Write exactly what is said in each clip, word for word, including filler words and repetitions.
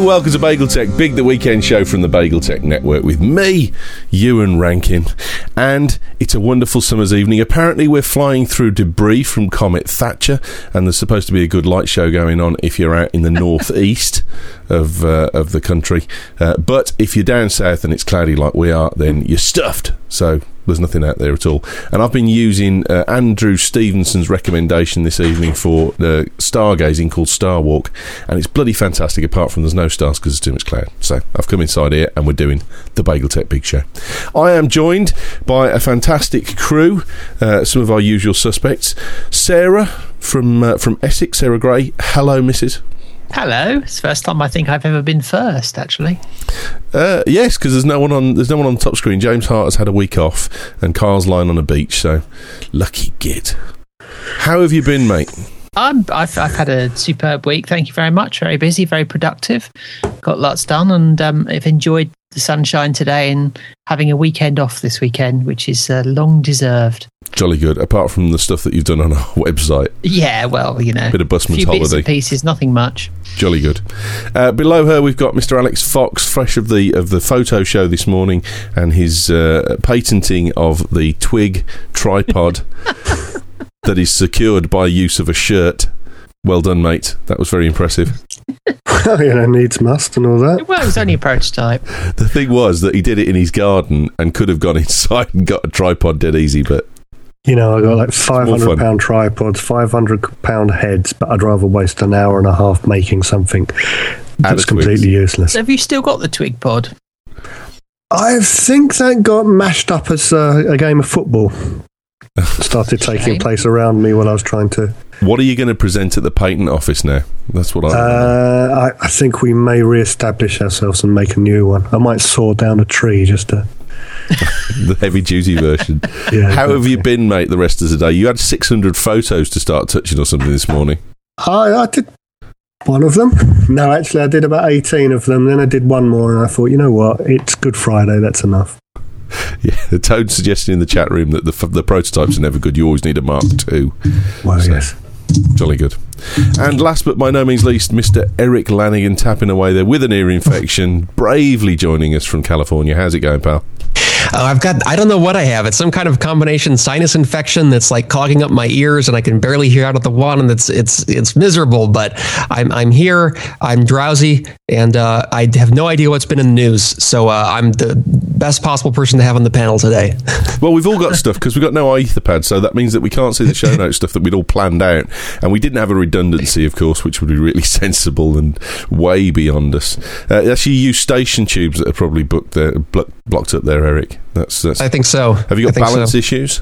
welcome to Bagel Tech, Big the Weekend show from the Bagel Tech Network with me, Ewan Rankin. And it's a wonderful summer's evening. Apparently we're flying through debris from Comet Thatcher, and there's supposed to be a good light show going on if you're out in the northeast of uh, of the country. Uh, but if you're down south and it's cloudy like we are, then you're stuffed. So there's nothing out there at all. And I've been using uh, Andrew Stevenson's recommendation this evening for uh, stargazing called Star Walk, and it's bloody fantastic, apart from there's no stars because there's too much cloud. So I've come inside here and we're doing the Bagel Tech Big Show. I am joined by a fantastic crew, uh, some of our usual suspects. Sarah from uh, from Essex, Sarah Gray. Hello, Missus Hello. It's the first time I think I've ever been first, actually. Uh, yes, because there's no one on. There's no one on the top screen. James Hart has had a week off, and Carl's lying on a beach. So, lucky git. How have you been, mate? I'm, I've, I've had a superb week. Thank you very much. Very busy, very productive. Got lots done, and um, I've enjoyed the sunshine today and having a weekend off this weekend, which is uh, long deserved. Jolly good. Apart from the stuff that you've done on our website. Yeah, well, you know, bit of busman's few holiday. Bits and pieces, nothing much. Jolly good. Uh, below her, we've got Mister Alex Fox, fresh of the of the photo show this morning, and his uh, patenting of the twig tripod that is secured by use of a shirt. Well done, mate. That was very impressive. Well, you know, needs must and all that. Well, it was only a prototype. The thing was that he did it in his garden and could have gone inside and got a tripod dead easy, but... You know, I got like five hundred pound tripods, five hundred pound heads, but I'd rather waste an hour and a half making something that's completely useless. Have you still got the twig pod? I think that got mashed up as uh, a game of football. Started taking place around me while I was trying to... What are you going to present at the patent office now? That's what I... Uh, I, I think we may re-establish ourselves and make a new one. I might saw down a tree just to... The heavy-duty version. Yeah, How exactly. have you been, mate, the rest of the day? You had six hundred photos to start touching or something this morning. I, I did one of them. No, actually, I did about eighteen of them. Then I did one more, and I thought, you know what? It's Good Friday. That's enough. Yeah, the Toad suggesting in the chat room that the the prototypes are never good. You always need a Mark two. Well, So, yes. Jolly good. And last but by no means least, Mister Eric Lanigan tapping away there with an ear infection, bravely joining us from California. How's it going, pal? Uh, I've got, I don't know what I have. It's some kind of combination sinus infection that's like clogging up my ears and I can barely hear out of the one, and it's it's it's miserable, but I'm I'm here, I'm drowsy, and uh, I have no idea what's been in the news. So uh, I'm the best possible person to have on the panel today. Well, we've all got stuff because we've got no Etherpad, so that means that we can't see the show notes stuff that we'd all planned out, and we didn't have a redundancy, of course, which would be really sensible and way beyond us. Uh, actually, you use station tubes that are probably booked there, blo- blocked up there, Eric. That's, that's I think so. Have you got balance so. issues?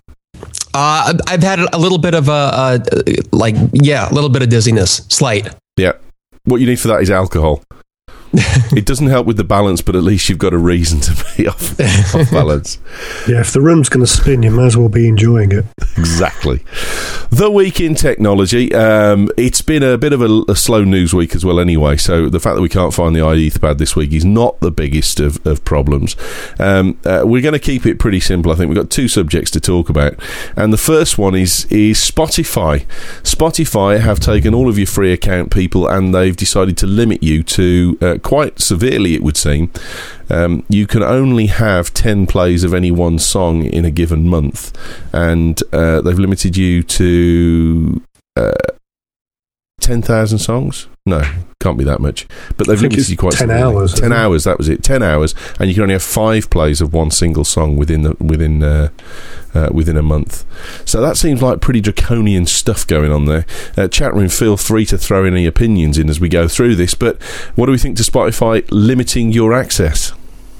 Uh, I've had a little bit of a, uh, like, yeah, a little bit of dizziness, slight. Yeah. What you need for that is alcohol. It doesn't help with the balance, but at least you've got a reason to be off, off balance. Yeah, if the room's going to spin, you may as well be enjoying it. Exactly. The week in technology. Um, it's been a bit of a, a slow news week as well anyway, so the fact that we can't find the iEtherpad this week is not the biggest of, of problems. Um, uh, we're going to keep it pretty simple, I think. We've got two subjects to talk about, and the first one is, is Spotify. Spotify have taken all of your free account people and they've decided to limit you to... Uh, quite severely, it would seem. Um, you can only have ten plays of any one song in a given month, and uh, they've limited you to uh, ten thousand songs. No, can't be that much. But they've limited you quite ten severely. hours. Ten hours. That was it. Ten hours, and you can only have five plays of one single song within the within uh, uh, within a month. So that seems like pretty draconian stuff going on there. Uh, chat room, feel free to throw any opinions in as we go through this. But what do we think to Spotify limiting your access?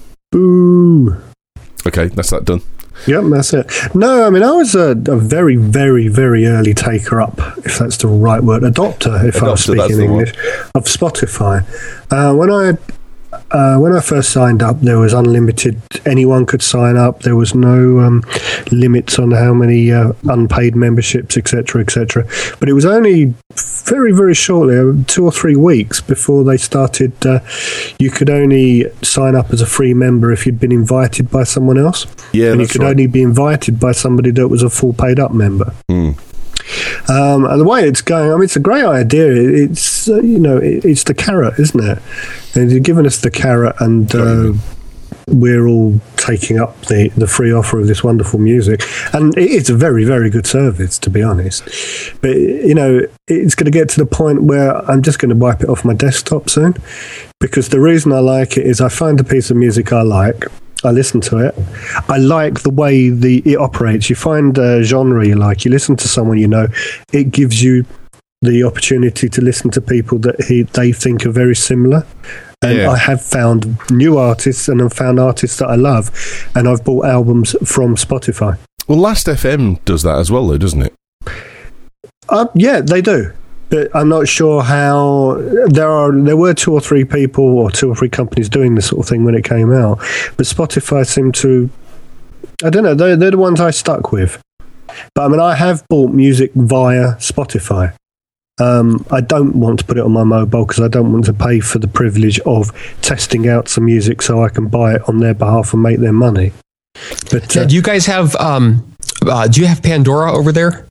Boo. Okay, that's that done. Yep, that's it. No, I mean, I was a, a very, very, very early taker up, if that's the right word, adopter, if Adopter, I was speaking English, of Spotify. Uh, when I uh, when I first signed up, there was unlimited. Anyone could sign up. There was no um, limits on how many uh, unpaid memberships, et cetera, et cetera. But it was only very, very shortly, two or three weeks before they started. Uh, you could only sign up as a free member if you'd been invited by someone else. Yeah, and you that's could right. only be invited by somebody that was a full paid up member. Mm. Um, and the way it's going, I mean, it's a great idea. It's uh, you know, it, it's the carrot, isn't it? And you're giving us the carrot, and uh, we're all taking up the, the free offer of this wonderful music. And it, it's a very, very good service, to be honest. But you know, it's going to get to the point where I'm just going to wipe it off my desktop soon, because the reason I like it is I find a piece of music I like. I listen to it. I like the way the it operates. You find a genre you like. You listen to someone you know. It gives you the opportunity to listen to people that he, they think are very similar. And yeah. I have found new artists, and I've found artists that I love. And I've bought albums from Spotify. Well, Last F M does that as well, though, doesn't it? Uh, yeah, they do. But I'm not sure how there are. There were two or three people or two or three companies doing this sort of thing when it came out. But Spotify seemed to, I don't know, they're, they're the ones I stuck with. But I mean, I have bought music via Spotify. Um, I don't want to put it on my mobile because I don't want to pay for the privilege of testing out some music so I can buy it on their behalf and make their money. But yeah, uh, do you guys have? Um, uh, do you have Pandora over there?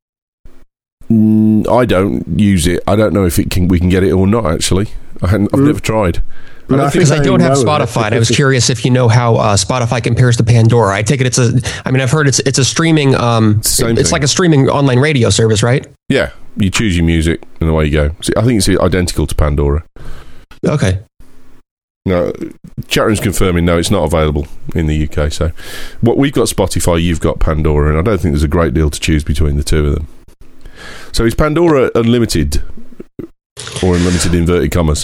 I don't use it. I don't know if it can. We can get it or not. Actually, I hadn't, I've mm. never tried. I don't because I, I don't have Spotify. And I was curious if you know how uh, Spotify compares to Pandora. I take it it's a. I mean, I've heard it's it's a streaming. Um, it's, it's like a streaming online radio service, right? Yeah, you choose your music and away you go. See, I think it's identical to Pandora. Okay. No, Chatroom's confirming no, it's not available in the U K. So, what we've got Spotify, you've got Pandora, and I don't think there's a great deal to choose between the two of them. So is Pandora unlimited or unlimited inverted commas?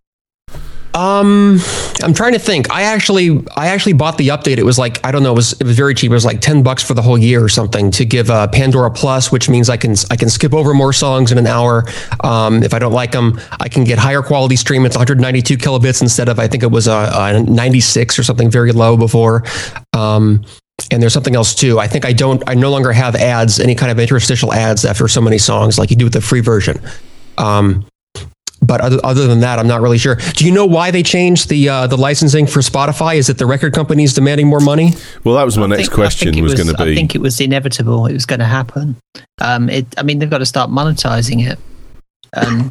Um, I'm trying to think. I actually, I actually bought the update. It was like, I don't know, it was, it was very cheap. It was like ten bucks for the whole year or something to give uh, Pandora Plus, which means I can, I can skip over more songs in an hour. Um, if I don't like them, I can get higher quality stream. It's one hundred ninety-two kilobits instead of, I think it was a, a ninety-six or something very low before. Um, And there's something else too. I think I don't, I no longer have ads, any kind of interstitial ads after so many songs like you do with the free version. Um, but other, other than that, I'm not really sure. Do you know why they changed the uh, the licensing for Spotify? Is it the record companies demanding more money? Well, that was my I next think, question was, was going to be. I think it was inevitable. It was going to happen. Um, it, I mean, they've got to start monetizing it. Um,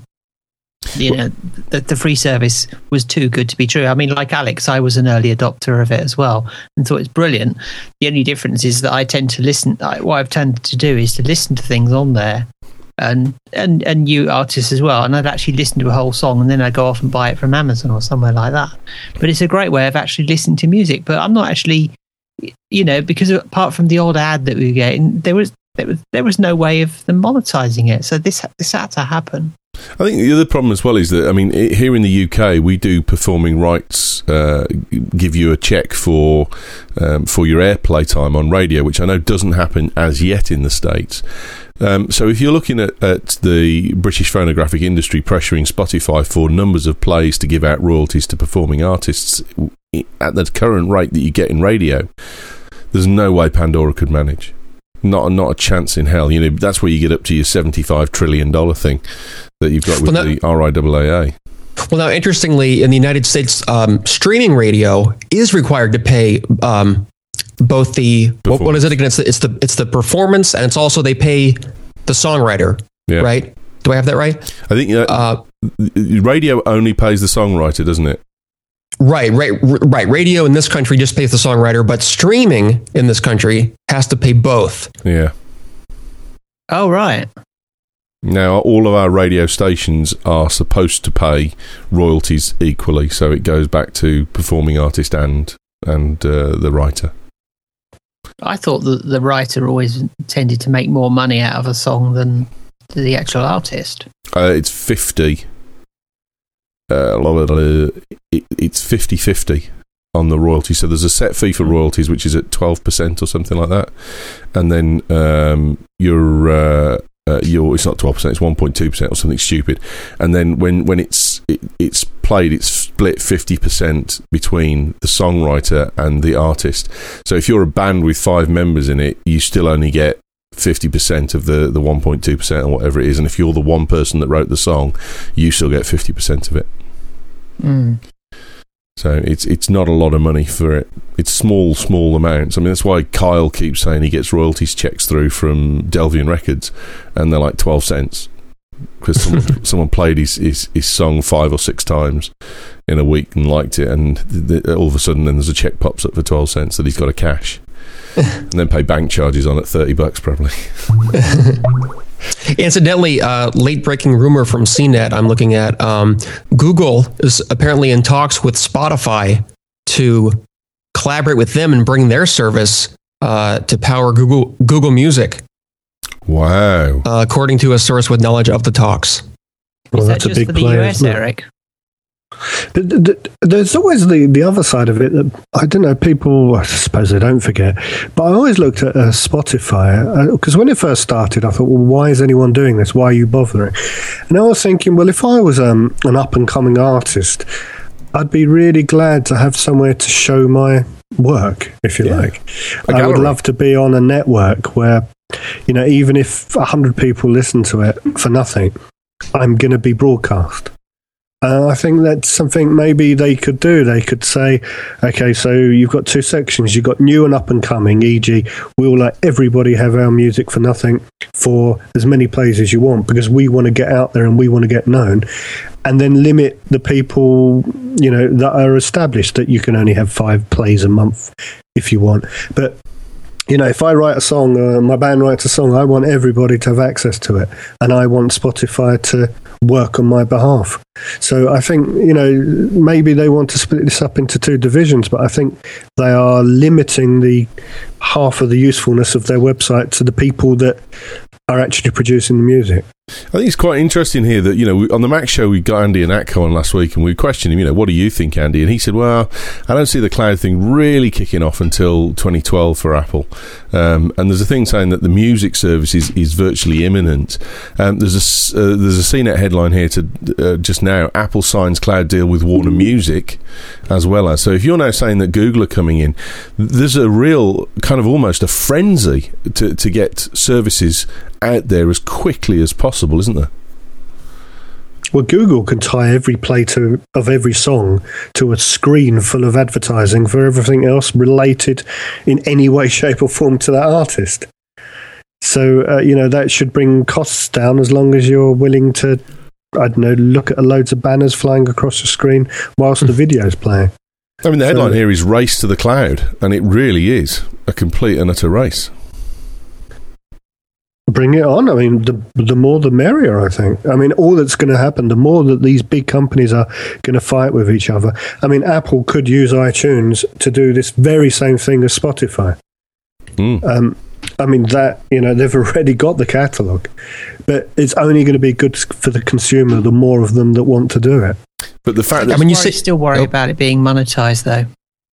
you know, the, the free service was too good to be true. I mean, like Alex, I was an early adopter of it as well and thought it's brilliant. The only difference is that I tend to listen. I, what I've tended to do is to listen to things on there and, and, and new artists as well. And I'd actually listen to a whole song and then I'd go off and buy it from Amazon or somewhere like that. But it's a great way of actually listening to music. But I'm not actually, you know, because apart from the old ad that we were getting, there was, there was, there was no way of them monetizing it. So this, this had to happen. I think the other problem as well is that, I mean, here in the U K, we do performing rights uh, give you a check for um, for your airplay time on radio, which I know doesn't happen as yet in the States. Um, so if you're looking at, at the British phonographic industry pressuring Spotify for numbers of plays to give out royalties to performing artists at the current rate that you get in radio, there's no way Pandora could manage. Not, not a chance in hell. You know, that's where you get up to your seventy-five trillion dollars thing that you've got with well, now, the R I A A A. Well, now, interestingly, in the United States, um, streaming radio is required to pay um, both the what, what is it again? It's the, it's the it's the performance, and it's also they pay the songwriter, yeah. right? Do I have that right? I think uh, uh, radio only pays the songwriter, doesn't it? Right, right, right. Radio in this country just pays the songwriter, but streaming in this country has to pay both. Yeah. Oh, right. Now, all of our radio stations are supposed to pay royalties equally, so it goes back to performing artist and and uh, the writer. I thought that the writer always tended to make more money out of a song than the actual artist. Uh, it's fifty. Uh, it, it's fifty-fifty on the royalty. So there's a set fee for royalties, which is at twelve percent or something like that. And then um, your, uh, uh, your, it's not twelve percent, it's one point two percent or something stupid. And then when, when it's it, it's played, it's split fifty percent between the songwriter and the artist. So if you're a band with five members in it, you still only get fifty percent of the, the one point two percent or whatever it is. And if you're the one person that wrote the song, you still get fifty percent of it. Mm. So it's it's not a lot of money for it. It's small, small amounts. I mean, that's why Kyle keeps saying he gets royalties checks through from Delvian Records, and they're like twelve cents because someone, someone played his, his his song five or six times in a week and liked it, and th- th- all of a sudden, then there's a check pops up for twelve cents that he's got to cash, and then pay bank charges on it thirty bucks probably. Incidentally, uh, late-breaking rumor from C net I'm looking at, um, Google is apparently in talks with Spotify to collaborate with them and bring their service uh, to power Google Google Music. Wow. Uh, according to a source with knowledge of the talks. Well, Is that that's a just big for the player, U S, isn't it? Eric? The- the- the- There's always the, the other side of it that I don't know, people, I suppose they don't forget, but I always looked at uh, Spotify because when it first started, I thought, well, why is anyone doing this? Why are you bothering? And I was thinking, well, if I was um, an up and coming artist, I'd be really glad to have somewhere to show my work, if you Yeah. like. A I would gallery. love to be on a network where, you know, even if one hundred people listen to it for nothing, I'm going to be broadcast. Uh, I think that's something maybe they could do. They could say, okay, so you've got two sections. You've got new and up and coming, for example we'll let everybody have our music for nothing for as many plays as you want because we want to get out there and we want to get known. And then limit the people, you know, that are established that you can only have five plays a month if you want. But you know, if I write a song, uh, my band writes a song, I want everybody to have access to it. And I want Spotify to work on my behalf. So I think, you know, maybe they want to split this up into two divisions, but I think they are limiting the half of the usefulness of their website to the people that are actually producing the music. I think it's quite interesting here that, you know, we, on the Mac show, we got Andy and Atco on last week and we questioned him, you know, what do you think, Andy? And he said, well, I don't see the cloud thing really kicking off until twenty twelve for Apple. Um, and there's a thing saying that the music service is, is virtually imminent. Um, there's a, uh, there's a C net headline here to uh, just now, Apple signs cloud deal with Warner Music as well as. So if you're now saying that Google are coming in, there's a real kind of almost a frenzy to, to get services out there as quickly as possible, isn't there? Well, Google can tie every play to, of every song to a screen full of advertising for everything else related in any way, shape or form to that artist. So, uh, you know, that should bring costs down as long as you're willing to, I don't know, look at loads of banners flying across the screen whilst the video's playing. I mean, the headline So- here is Race to the Cloud, and it really is a complete and utter race. Bring it on. I mean, the the more the merrier, I think. I mean, all that's going to happen, the more that these big companies are going to fight with each other. I mean, Apple could use iTunes to do this very same thing as Spotify. Mm. Um, I mean, that, you know, they've already got the catalogue, but it's only going to be good for the consumer, the more of them that want to do it. But the fact that I mean, you I say still worry Oh. about it being monetized, though.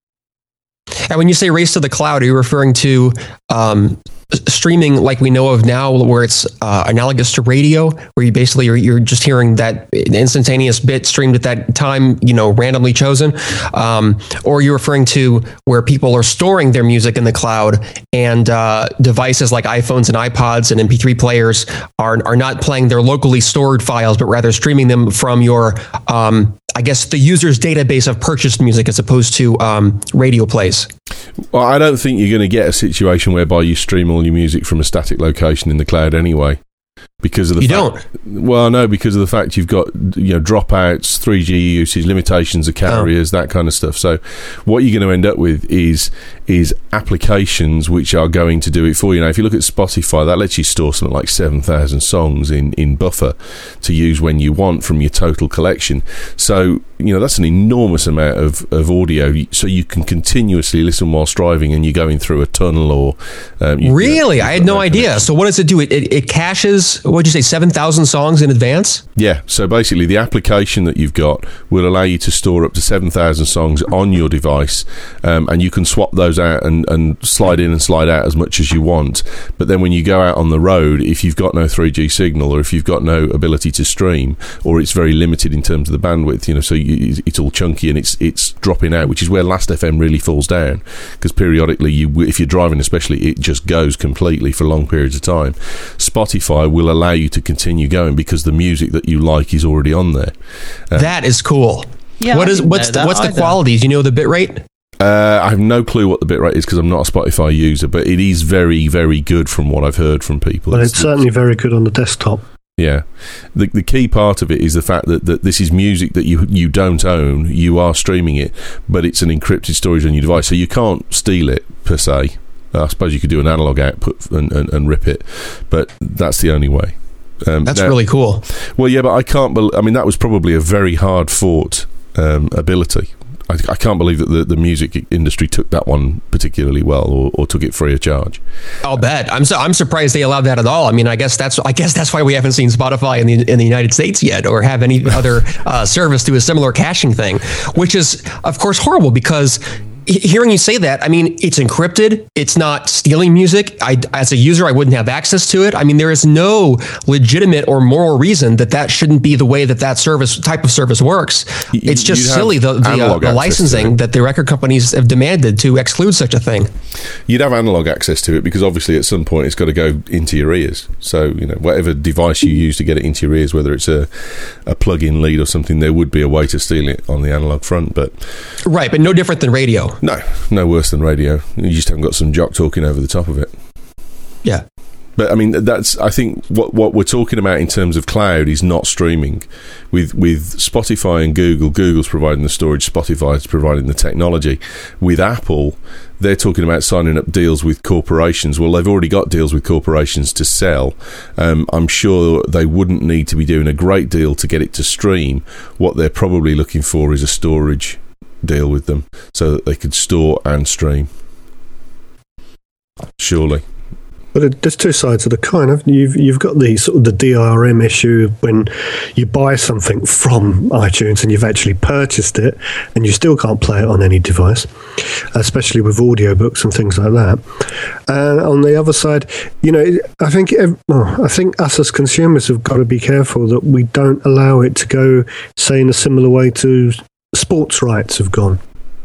And when you say race to the cloud, are you referring to um, streaming like we know of now, where it's uh, analogous to radio, where you basically are, you're just hearing that instantaneous bit streamed at that time, you know, randomly chosen? Um, or are you referring to where people are storing their music in the cloud and uh, devices like iPhones and iPods and M P three players are, are not playing their locally stored files, but rather streaming them from your, um, I guess, the user's database of purchased music as opposed to um, radio plays? Well, I don't think you're going to get a situation whereby you stream all your music from a static location in the cloud anyway. Because of the You fact, don't? Well, no, because of the fact you've got, you know, dropouts, three G usage, limitations of carriers, oh. that kind of stuff. So what you're going to end up with is is applications which are going to do it for you. Now, if you look at Spotify, that lets you store something like seven thousand songs in, in buffer to use when you want from your total collection. So, you know, that's an enormous amount of, of audio. So you can continuously listen whilst driving and you're going through a tunnel or... Um, you, really? You know, I had no idea. So what does it do? It, it, it caches... What'd you say, seven thousand songs in advance? Yeah, so basically the application that you've got will allow you to store up to seven thousand songs on your device, um, and you can swap those out and, and slide in and slide out as much as you want. But then when you go out on the road, if you've got no three G signal or if you've got no ability to stream, or it's very limited in terms of the bandwidth, you know, so you, it's all chunky and it's it's dropping out, which is where Last F M really falls down, because periodically, you, if you're driving especially, it just goes completely for long periods of time. Spotify will allow you to continue going because the music that you like is already on there. Uh, that is cool. Yeah, what I is didn't what's know the, that what's the either. qualities? You know the bit rate? Uh, I have no clue what the bitrate is because I'm not a Spotify user, but it is very, very good from what I've heard from people. But it's certainly very good on the desktop. Yeah. The the key part of it is the fact that, that this is music that you you don't own. You are streaming it, but it's an encrypted storage on your device, so you can't steal it per se. I suppose you could do an analog output and, and, and rip it, but that's the only way. Um, That's now, really cool. Well, yeah, but I can't. Be- I mean, that was probably a very hard fought um, ability. I, I can't believe that the, the music industry took that one particularly well, or, or took it free of charge. I'll bet. I'm so, I'm surprised they allowed that at all. I mean, I guess that's I guess that's why we haven't seen Spotify in the in the United States yet, or have any other uh, service do a similar caching thing, which is of course horrible because. Hearing you say that, I mean, it's encrypted. It's not stealing music. I, as a user, I wouldn't have access to it. I mean, there is no legitimate or moral reason that that shouldn't be the way that that service type of service works. You, it's just you'd silly the, the, uh, the licensing that the record companies have demanded to exclude such a thing. You'd have analog access to it because obviously at some point it's got to go into your ears. So, you know, whatever device you use to get it into your ears, whether it's a, a plug-in lead or something, there would be a way to steal it on the analog front. But right, but no different than radio. No, no worse than radio. You just haven't got some jock talking over the top of it. Yeah. But I mean, that's I think what what we're talking about in terms of cloud is not streaming. With with Spotify and Google, Google's providing the storage, Spotify's providing the technology. With Apple, they're talking about signing up deals with corporations. Well, they've already got deals with corporations to sell. Um, I'm sure they wouldn't need to be doing a great deal to get it to stream. What they're probably looking for is a storage deal with them so that they could store and stream. Surely. But it, there's two sides of the coin. Haven't you? You've you've got the sort of the D R M issue when you buy something from iTunes and you've actually purchased it, and you still can't play it on any device, especially with audiobooks and things like that. And on the other side, you know, I think oh, I think us as consumers have got to be careful that we don't allow it to go, say, in a similar way to sports rights have gone.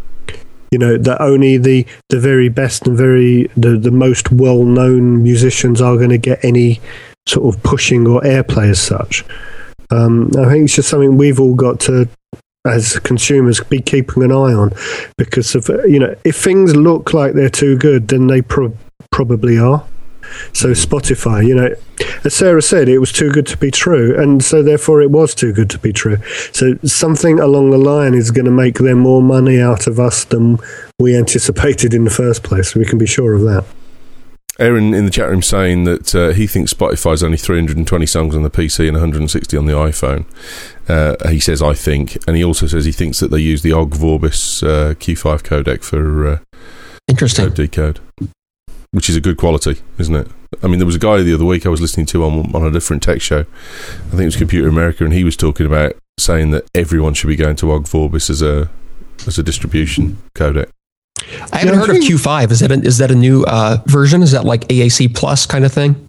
You know, that only the, the very best and very the, the most well-known musicians are going to get any sort of pushing or airplay as such. Um, I think it's just something we've all got to, as consumers, be keeping an eye on, because of, you know, if things look like they're too good, then they pro- probably are. So Spotify, you know, as Sarah said, it was too good to be true, and so therefore it was too good to be true. So something along the line is going to make them more money out of us than we anticipated in the first place. We can be sure of that. Aaron in the chat room saying that uh, he thinks Spotify's only three hundred twenty songs on the P C and one hundred sixty on the iPhone. Uh, he says, I think, and he also says he thinks that they use the Ogg Vorbis uh, Q five codec for uh, interesting code decode, which is a good quality, isn't it? I mean, there was a guy the other week I was listening to on on a different tech show. I think it was Computer America, and he was talking about saying that everyone should be going to Ogg Vorbis as a as a distribution codec. I haven't yeah, heard of Q five. Is that a, is that a new uh, version? Is that like A A C plus kind of thing?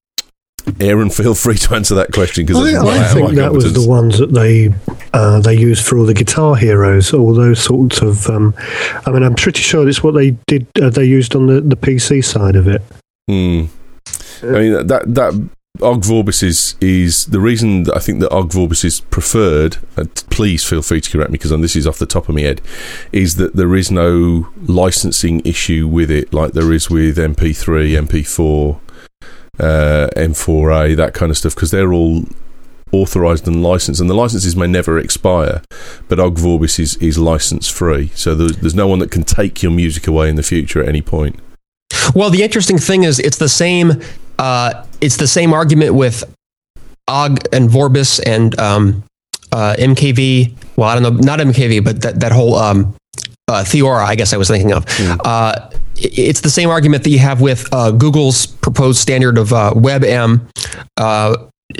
Aaron, feel free to answer that question because I, I think that was the ones that they uh, they used for all the Guitar Heroes, all those sorts of. Um, I mean, I'm pretty sure it's what they did. Uh, they used on the, the P C side of it. Hmm. I mean that that Ogg Vorbis is is the reason that I think that Ogg Vorbis is preferred. Uh, please feel free to correct me because this is off the top of my head. Is that there is no licensing issue with it like there is with M P three, M P four. Uh, M four A, that kind of stuff, because they're all authorised and licensed, and the licenses may never expire, but Ogg Vorbis is, is license free, so there's, there's no one that can take your music away in the future at any point. Well, the interesting thing is it's the same uh, it's the same argument with Ogg and Vorbis and um, uh, M K V. Well, I don't know, not M K V, but that, that whole um, uh, Theora, I guess I was thinking of. Mm. Uh, it's the same argument that you have with uh, Google's proposed standard of uh, WebM, uh,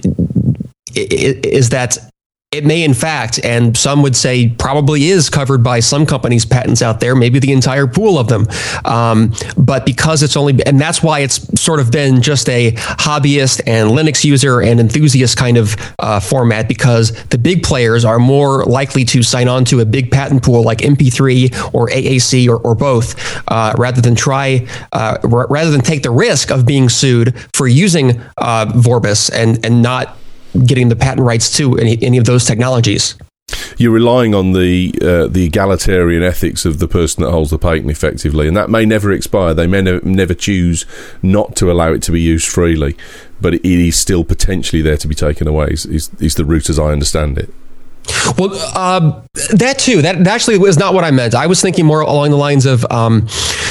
is that it may in fact, and some would say probably is covered by some companies' patents out there, maybe the entire pool of them. Um, but because it's only, and that's why it's sort of been just a hobbyist and Linux user and enthusiast kind of uh, format, because the big players are more likely to sign on to a big patent pool like M P three or A A C or, or both, uh, rather than try, uh, r- rather than take the risk of being sued for using uh, Vorbis and, and not getting the patent rights to any, any of those technologies. You're relying on the uh, the egalitarian ethics of the person that holds the patent effectively, and that may never expire. They may ne- never choose not to allow it to be used freely, but it is still potentially there to be taken away, is, is, is the route as I understand it. Well, uh, that too, that actually was not what I meant. I was thinking more along the lines of um,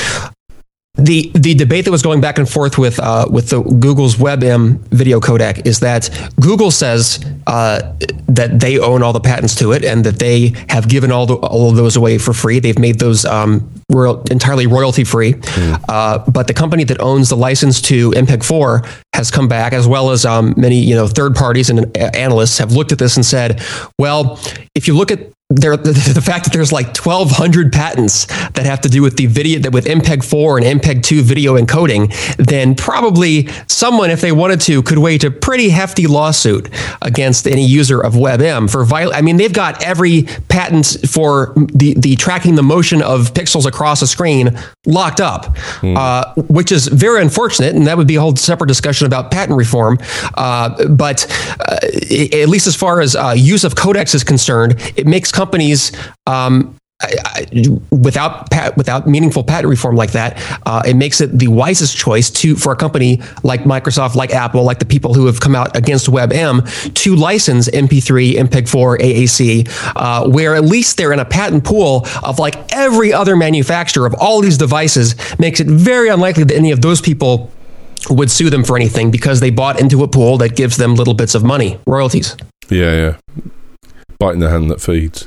the the debate that was going back and forth with uh, with the Google's WebM video codec is that Google says uh, that they own all the patents to it and that they have given all the, all of those away for free. They've made those um, royal, entirely royalty free. Mm. Uh, but the company that owns the license to M P E G four has come back, as well as um, many you know third parties and analysts have looked at this and said, well, if you look at There, the, the fact that there's like twelve hundred patents that have to do with the video, that with M P E G four and M P E G two video encoding, then probably someone, if they wanted to, could wage a pretty hefty lawsuit against any user of WebM for viol. I mean, they've got every patent for the the tracking the motion of pixels across a screen locked up, mm. uh, which is very unfortunate, and that would be a whole separate discussion about patent reform. Uh, but uh, at least as far as uh, use of codecs is concerned, it makes companies um, I, I, without pat, without meaningful patent reform like that, uh, it makes it the wisest choice to for a company like Microsoft, like Apple, like the people who have come out against WebM to license M P three, M P E G four, A A C, uh, where at least they're in a patent pool of like every other manufacturer of all these devices. Makes it very unlikely that any of those people would sue them for anything because they bought into a pool that gives them little bits of money, royalties. Yeah, yeah. Biting the hand that feeds.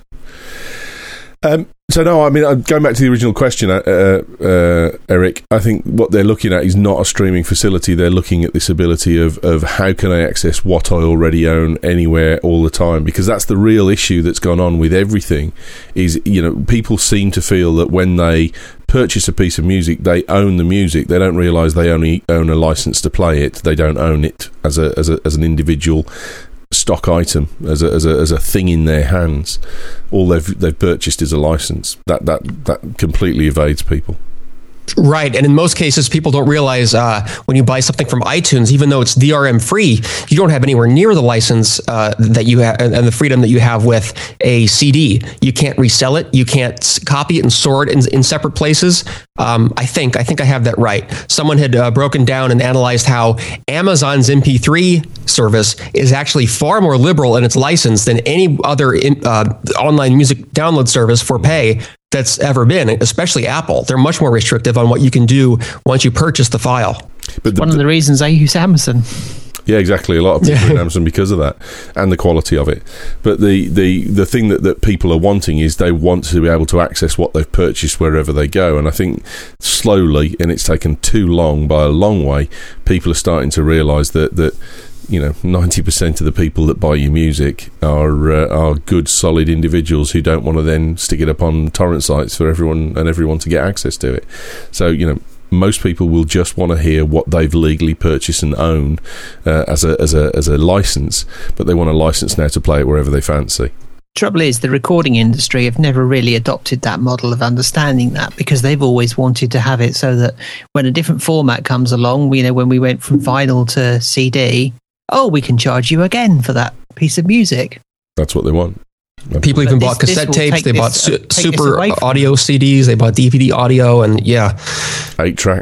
Um, so no, I mean, going back to the original question, uh, uh, Eric, I think what they're looking at is not a streaming facility. They're looking at this ability of, of how can I access what I already own anywhere all the time, because that's the real issue that's gone on with everything is, you know, people seem to feel that when they purchase a piece of music, they own the music. They don't realise they only own a license to play it. They don't own it as a as a as an individual stock item, as a as a as a thing in their hands. All they've they've purchased is a license. That that that completely evades people. Right, and in most cases, people don't realize uh, when you buy something from iTunes, even though it's D R M free, you don't have anywhere near the license uh, that you have and the freedom that you have with a C D. You can't resell it. You can't copy it and store it in, in separate places. Um, I think I think I have that right. Someone had uh, broken down and analyzed how Amazon's M P three service is actually far more liberal in its license than any other in, uh, online music download service for pay that's ever been, especially Apple. They're much more restrictive on what you can do once you purchase the file. But the, one of the reasons I use Amazon. Yeah, exactly. A lot of people are in Amazon because of that and the quality of it. But the, the, the thing that, that people are wanting is they want to be able to access what they've purchased wherever they go. And I think slowly, and it's taken too long by a long way, people are starting to realise that, that you know, ninety percent of the people that buy your music are uh, are good, solid individuals who don't want to then stick it up on torrent sites for everyone and everyone to get access to it. So, you know, most people will just want to hear what they've legally purchased and own uh, as a as a as a license, but they want a license now to play it wherever they fancy. Trouble is, the recording industry have never really adopted that model of understanding that, because they've always wanted to have it so that when a different format comes along, you know, when we went from vinyl to C D, oh, we can charge you again for that piece of music. That's what they want. People even this, bought cassette tapes. They this, bought su- uh, super audio C Ds. They bought D V D audio, and yeah, eight track.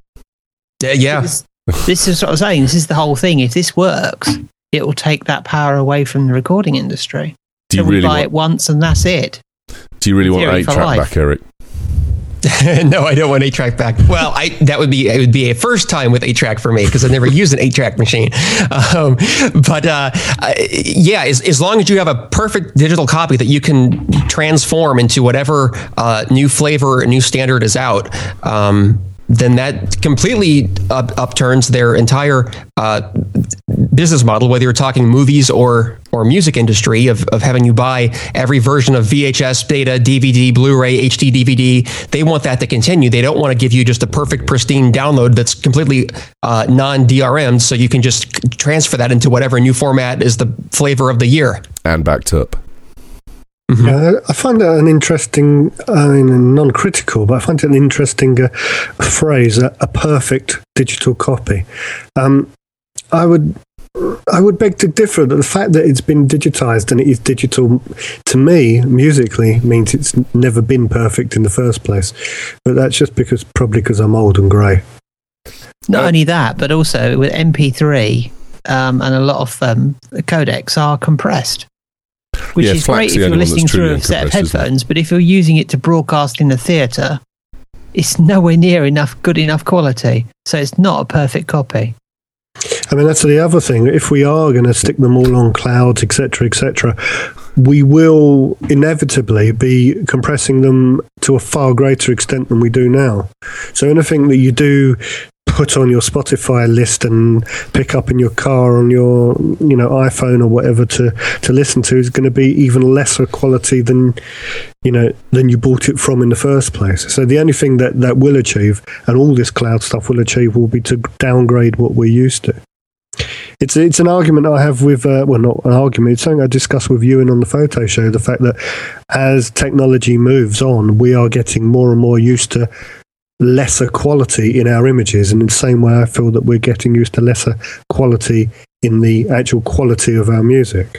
Yeah, yeah. This, this is what I'm saying. This is the whole thing. If this works, it will take that power away from the recording industry. Do you so really we buy want, it once, and that's it. Do you really want eight track back, Eric? No, I don't want eight track back. Well, I that would be it would be a first time with eight track for me because I've never used an eight track machine. Um, but uh, uh, yeah, as, as long as you have a perfect digital copy that you can transform into whatever uh, new flavor, new standard is out, um, then that completely up, upturns their entire uh, business model, whether you're talking movies or or music industry, of, of having you buy every version of V H S, data, D V D, Blu-ray, H D D V D. They want that to continue. They don't want to give you just a perfect, pristine download that's completely uh, non-D R M, so you can just transfer that into whatever new format is the flavor of the year. And backed up. Mm-hmm. Yeah, I find that an interesting, I mean, non-critical, but I find it an interesting uh, phrase, a, a perfect digital copy. Um, I would I would beg to differ that the fact that it's been digitized and it is digital, to me, musically, means it's never been perfect in the first place. But that's just because probably because I'm old and grey. Not only that, but also with M P three um, and a lot of um, codecs are compressed, which Yeah, is FLAC's great if the you're only one listening that's through truly a set of uncompressed, isn't it? headphones. But if you're using it to broadcast in a theatre, it's nowhere near enough good enough quality. So it's not a perfect copy. I mean, that's the other thing. If we are going to stick them all on clouds, et cetera, et cetera, we will inevitably be compressing them to a far greater extent than we do now. So anything that you do put on your Spotify list and pick up in your car on your, you know, iPhone or whatever to, to listen to is going to be even lesser quality than, you know, than you bought it from in the first place. So the only thing that, that will achieve, and all this cloud stuff will achieve, will be to downgrade what we're used to. It's it's an argument I have with, uh, well, not an argument, it's something I discussed with Ewan on the photo show, the fact that as technology moves on, we are getting more and more used to lesser quality in our images, and in the same way I feel that we're getting used to lesser quality in the actual quality of our music.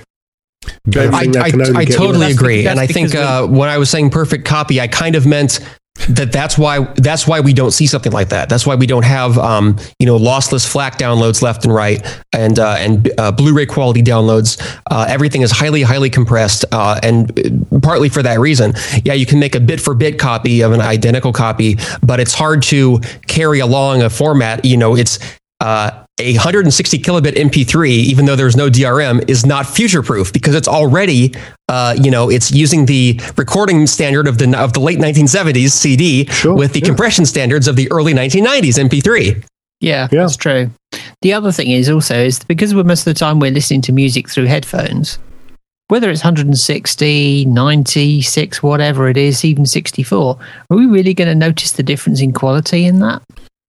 I, I, I totally agree, and I think uh, when I was saying perfect copy, I kind of meant that that's why that's why we don't see something like that. That's why we don't have um, you know lossless FLAC downloads left and right, and uh, and uh, Blu-ray quality downloads. Uh, everything is highly highly compressed, uh, and partly for that reason. Yeah, you can make a bit for bit copy of an identical copy, but it's hard to carry along a format. You know, it's uh, a one hundred sixty kilobit M P three, even though there's no D R M, is not future-proof because it's already, uh, you know, it's using the recording standard of the of the late nineteen seventies C D sure, with the yeah. compression standards of the early nineteen nineties M P three. Yeah, Yeah. that's true. The other thing is also is because we're most of the time we're listening to music through headphones, whether it's one hundred sixty, ninety-six, whatever it is, even sixty-four, are we really going to notice the difference in quality in that?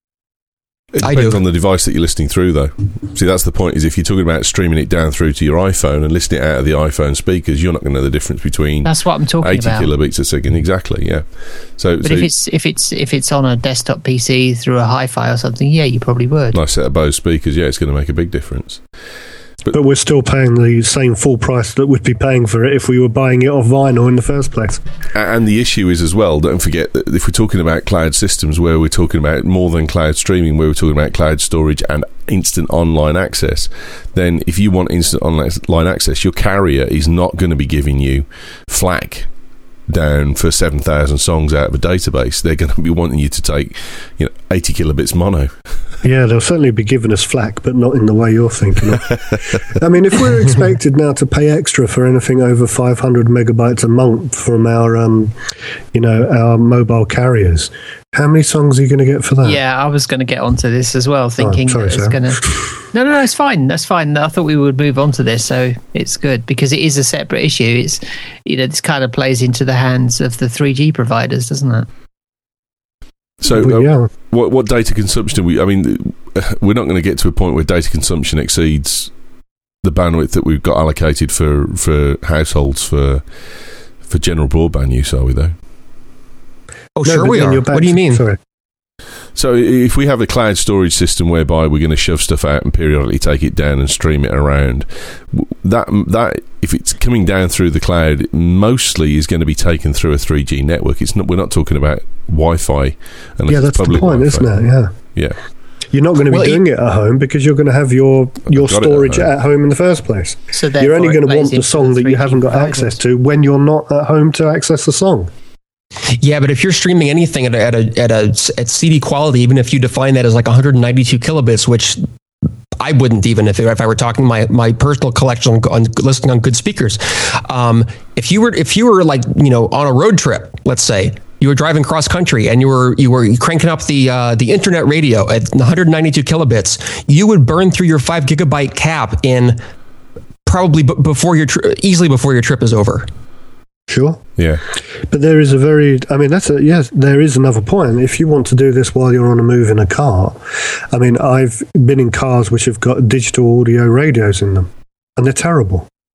It I depends do. on the device that you're listening through, though. See, that's the point, is if you're talking about streaming it down through to your iPhone and listening it out of the iPhone speakers, you're not going to know the difference between That's what I'm talking eighty about. kilobits a second. Exactly, yeah. So, But so if it's if it's if it's on a desktop P C through a hi-fi or something, yeah, you probably would. nice set of Bose speakers, yeah, it's going to make a big difference. But we're still paying the same full price that we'd be paying for it if we were buying it off vinyl in the first place. And the issue is as well, don't forget that if we're talking about cloud systems where we're talking about more than cloud streaming, where we're talking about cloud storage and instant online access, then if you want instant online access, your carrier is not going to be giving you FLAC down for seven thousand songs out of a database. They're going to be wanting you to take, you know, eighty kilobits mono. Yeah, they'll certainly be giving us flack, but not in the way you're thinking of. I mean, if we're expected now to pay extra for anything over five hundred megabytes a month from our, um, you know, our mobile carriers, how many songs are you going to get for that? Yeah, I was going to get onto this as well, thinking sorry, that it's sir. going to. No, no, no, it's fine. That's fine. I thought we would move on to this, so it's good because it is a separate issue. It's, you know, this kind of plays into the hands of the three G providers, doesn't it? So, Well, uh, yeah. what what data consumption? Are we, I mean, we're not going to get to a point where data consumption exceeds the bandwidth that we've got allocated for, for households for for general broadband use, are we? Though. Oh, No, sure but we then are. you're back What do you to- mean? Sorry. So, if we have a cloud storage system whereby we're going to shove stuff out and periodically take it down and stream it around, w- that that if it's coming down through the cloud, mostly is going to be taken through a three G network. It's not. We're not talking about Wi-Fi. Unless Yeah, it's that's the public point, Wi-Fi. isn't it? Yeah. Yeah. You're not going to be Well, doing it at home because you're going to have your, your got it at storage home. at home in the first place. So You're only therefore going it to want plays the into song that you three G haven't got providers. access to when you're not at home to access the song. Yeah, but if you're streaming anything at a, at a, at a at C D quality, even if you define that as like one hundred ninety-two kilobits, which I wouldn't even if, if I were talking my my personal collection on, on listening on good speakers. Um, if you were if you were like you know on a road trip, let's say you were driving cross country and you were you were cranking up the uh, the internet radio at one hundred ninety-two kilobits, you would burn through your five gigabyte cap in probably b- before your tri- easily before your trip is over. Sure. Yeah. But there is a very, I mean, that's a, yes, there is another point. If you want to do this while you're on a move in a car, I mean, I've been in cars which have got digital audio radios in them, and they're terrible.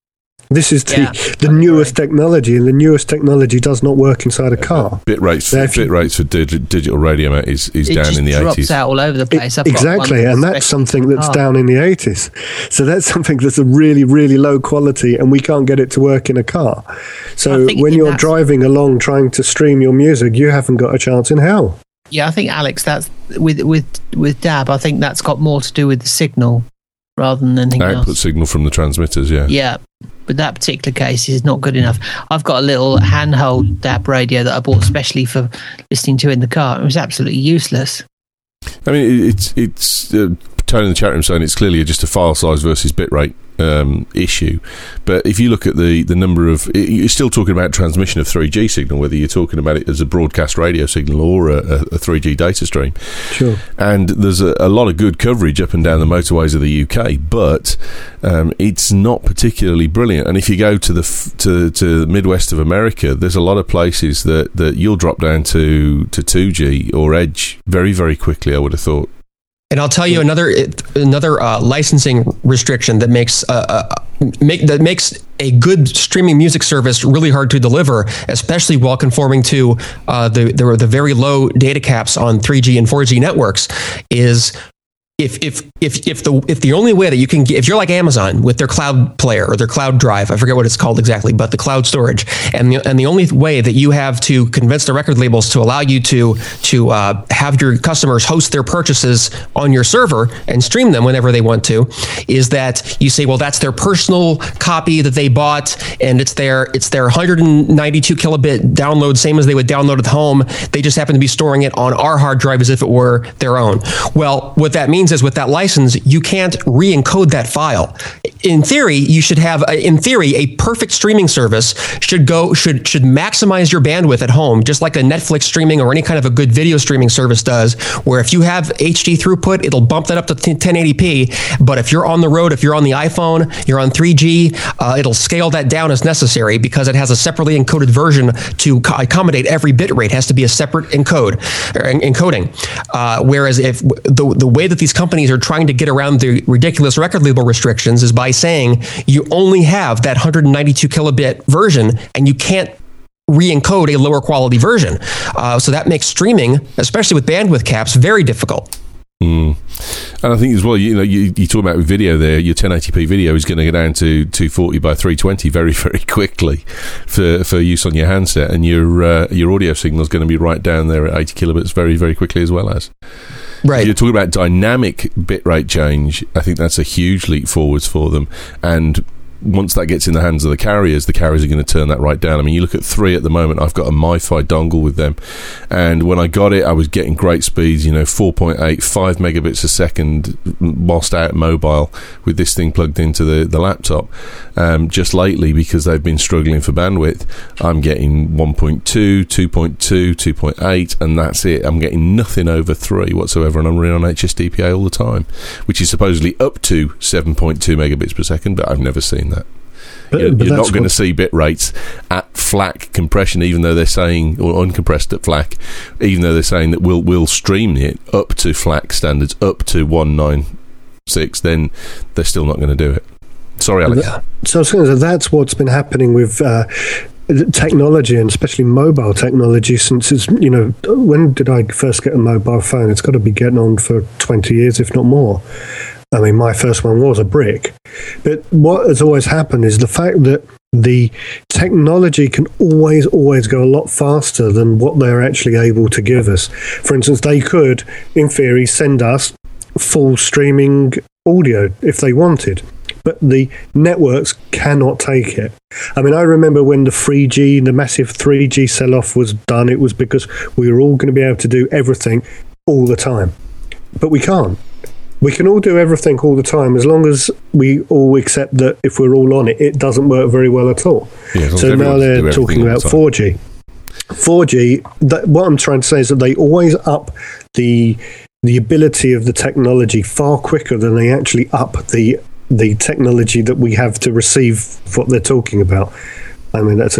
This is the, Yeah, the newest technology, and the newest technology does not work inside a car. Bit rates, Now, for, if you- bit rates for dig- digital radio, mate, is, is It down just in the drops eighties. out all over the place. I've got Exactly, one and that's special- something that's Oh. down in the eighties. So that's something that's a really, really low quality, and we can't get it to work in a car. So I think when in you're that- driving along trying to stream your music, you haven't got a chance in hell. Yeah, I think Alex, that's with with with D A B. I think that's got more to do with the signal rather than anything Output else. signal from the transmitters, yeah. Yeah, but that particular case is not good enough. I've got a little handheld D A B radio that I bought specially for listening to in the car. It was absolutely useless. I mean, it- it's it's uh, Tony in the chat room saying it's clearly just a file size versus bitrate um, issue. But if you look at the, the number of, you're still talking about transmission of three G signal, whether you're talking about it as a broadcast radio signal or a, a three G data stream. Sure. And there's a, a lot of good coverage up and down the motorways of the U K, but um, it's not particularly brilliant. And if you go to the f- to to the Midwest of America, there's a lot of places that, that you'll drop down to to two G or Edge very very quickly, I would have thought. And I'll tell you another another uh, licensing restriction that makes uh, uh, make that makes a good streaming music service really hard to deliver, especially while conforming to uh, the, the the very low data caps on three G and four G networks, is if if if if the if the only way that you can get, if you're like Amazon with their cloud player or their cloud drive, I forget what it's called exactly, but the cloud storage, and the, and the only way that you have to convince the record labels to allow you to to uh, have your customers host their purchases on your server and stream them whenever they want to, is that you say, well, that's their personal copy that they bought, and it's their it's their one hundred ninety-two kilobit download, same as they would download at home. They just happen to be storing it on our hard drive as if it were their own. Well, what that means is with that license, you can't re-encode that file. In theory, you should have, in theory, a perfect streaming service should go should should maximize your bandwidth at home, just like a Netflix streaming or any kind of a good video streaming service does, where if you have H D throughput, it'll bump that up to ten eighty p. But if you're on the road, if you're on the iPhone, you're on three G, uh, it'll scale that down as necessary because it has a separately encoded version to co- accommodate every bit rate. It has to be a separate encode or en- encoding. Uh, whereas if the the way that these companies are trying to get around the ridiculous record label restrictions is by saying you only have that one hundred ninety-two kilobit version and you can't re-encode a lower quality version. Uh, so that makes streaming, especially with bandwidth caps, very difficult. Mm. And I think as well, you know, you, you talk about with video there, your ten eighty p video is going to go down to two forty by three twenty very, very quickly for, for use on your handset, and your uh, your audio signal is going to be right down there at eighty kilobits very, very quickly as well as. Right. If you're talking about dynamic bitrate change, I think that's a huge leap forwards for them. And once that gets in the hands of the carriers, the carriers are going to turn that right down. I mean, you look at three at the moment. I've got a MiFi dongle with them, and when I got it, I was getting great speeds, you know, four point eight, five megabits a second whilst out mobile with this thing plugged into the, the laptop. Um, just lately, because they've been struggling for bandwidth, I'm getting one point two, two point two, two point eight, and that's it. I'm getting nothing over three whatsoever, and I'm running on H S D P A all the time, which is supposedly up to seven point two megabits per second, but I've never seen that. But, You're, but you're that's not going to what- see bit rates at FLAC compression, even though they're saying, or uncompressed at FLAC, even though they're saying that we'll we'll stream it up to FLAC standards, up to one ninety-six. Then they're still not going to do it. Sorry, Alex. That- So I was going to say that's what's been happening with uh, technology, and especially mobile technology. Since it's, you know, when did I first get a mobile phone? It's got to be getting on for twenty years, if not more. I mean, my first one was a brick. But what has always happened is the fact that the technology can always, always go a lot faster than what they're actually able to give us. For instance, they could, in theory, send us full streaming audio if they wanted, but the networks cannot take it. I mean, I remember when the three G, the massive three G sell-off was done, it was because we were all going to be able to do everything all the time. But we can't. We can all do everything all the time as long as we all accept that if we're all on it, it doesn't work very well at all. Yeah, as long as So now everyone's they're do talking everything all about the time. four G. four G, that, what I'm trying to say is that they always up the the ability of the technology far quicker than they actually up the the technology that we have to receive what they're talking about. I mean, that's a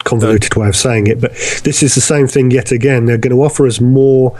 convoluted way of saying it, but this is the same thing yet again. They're going to offer us more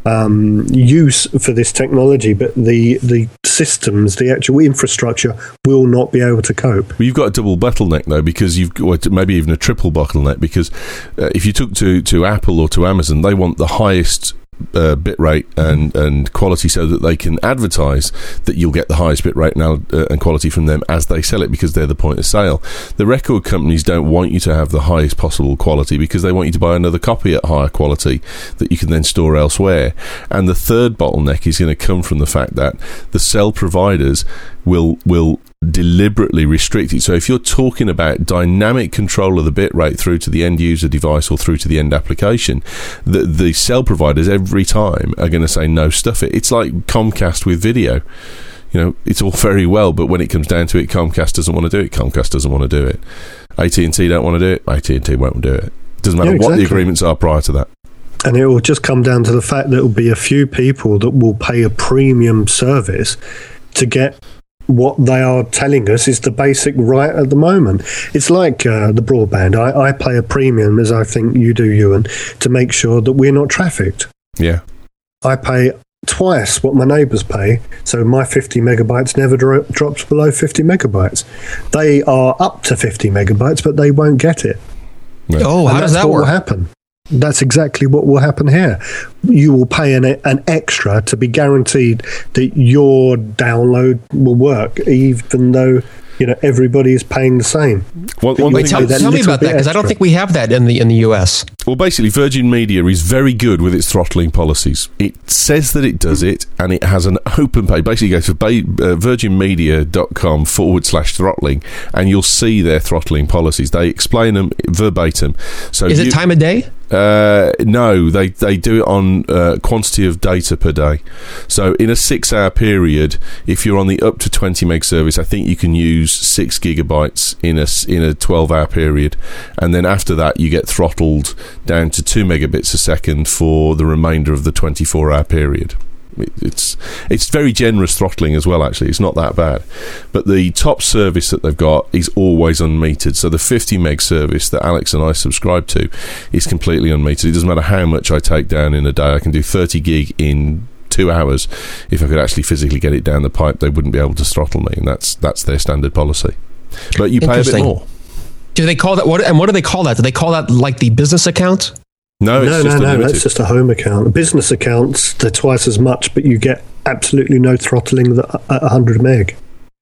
um, use for this technology, but the the systems, the actual infrastructure, will not be able to cope. Well, you've got a double bottleneck though, because you've got maybe even a triple bottleneck, because uh, if you took to, to Apple or to Amazon, they want the highest Uh, bit rate and, and quality so that they can advertise that you'll get the highest bit rate now uh, and quality from them as they sell it, because they're the point of sale. The record companies don't want you to have the highest possible quality because they want you to buy another copy at higher quality that you can then store elsewhere. And the third bottleneck is going to come from the fact that the cell providers will will deliberately restrict it. So if you're talking about dynamic control of the bit rate through to the end user device or through to the end application, the the cell providers every time are going to say no, stuff it. It's like Comcast with video. You know, it's all very well, but when it comes down to it, Comcast doesn't want to do it. Comcast doesn't want to do it. A T and T don't want to do it. A T and T won't do it. Doesn't matter yeah, exactly. what the agreements are prior to that. And it will just come down to the fact that there will be a few people that will pay a premium service to get what they are telling us is the basic right at the moment. It's like uh, the broadband. I, I pay a premium, as I think you do, Ewan, to make sure that we're not trafficked. Yeah. I pay twice what my neighbours pay, so my fifty megabytes never dro- drops below fifty megabytes. They are up to fifty megabytes, but they won't get it. Right. Oh, how and does that what work? Will happen. That's exactly what will happen here. You will pay an, an extra to be guaranteed that your download will work, even though you know everybody is paying the same. Well, one Wait, tell, tell me about that, because I don't think we have that in the in the U S. Well, basically, Virgin Media is very good with its throttling policies. It says that it does it, and it has an open page. Basically, go to ba- uh, virginmedia.com forward slash throttling, and you'll see their throttling policies. They explain them verbatim. So is you, it time of day? Uh, no, they, they do it on uh, quantity of data per day. So in a six-hour period, if you're on the up to twenty meg service, I think you can use six gigabytes in a in a twelve-hour period, and then after that, you get throttled down to two megabits a second for the remainder of the twenty-four hour period. It's it's very generous throttling as well, actually. It's not that bad. But the top service that they've got is always unmetered. So the fifty meg service that Alex and I subscribe to is completely unmetered. It doesn't matter how much I take down in a day. I can do thirty gig in two hours. If I could actually physically get it down the pipe, they wouldn't be able to throttle me, and that's that's their standard policy. But you pay a bit more. Do they call that, what, and what do they call that? Do they call that like the business account? No, it's no, just no, no. unlimited. That's just a home account. The business accounts, they're twice as much, but you get absolutely no throttling at one hundred meg.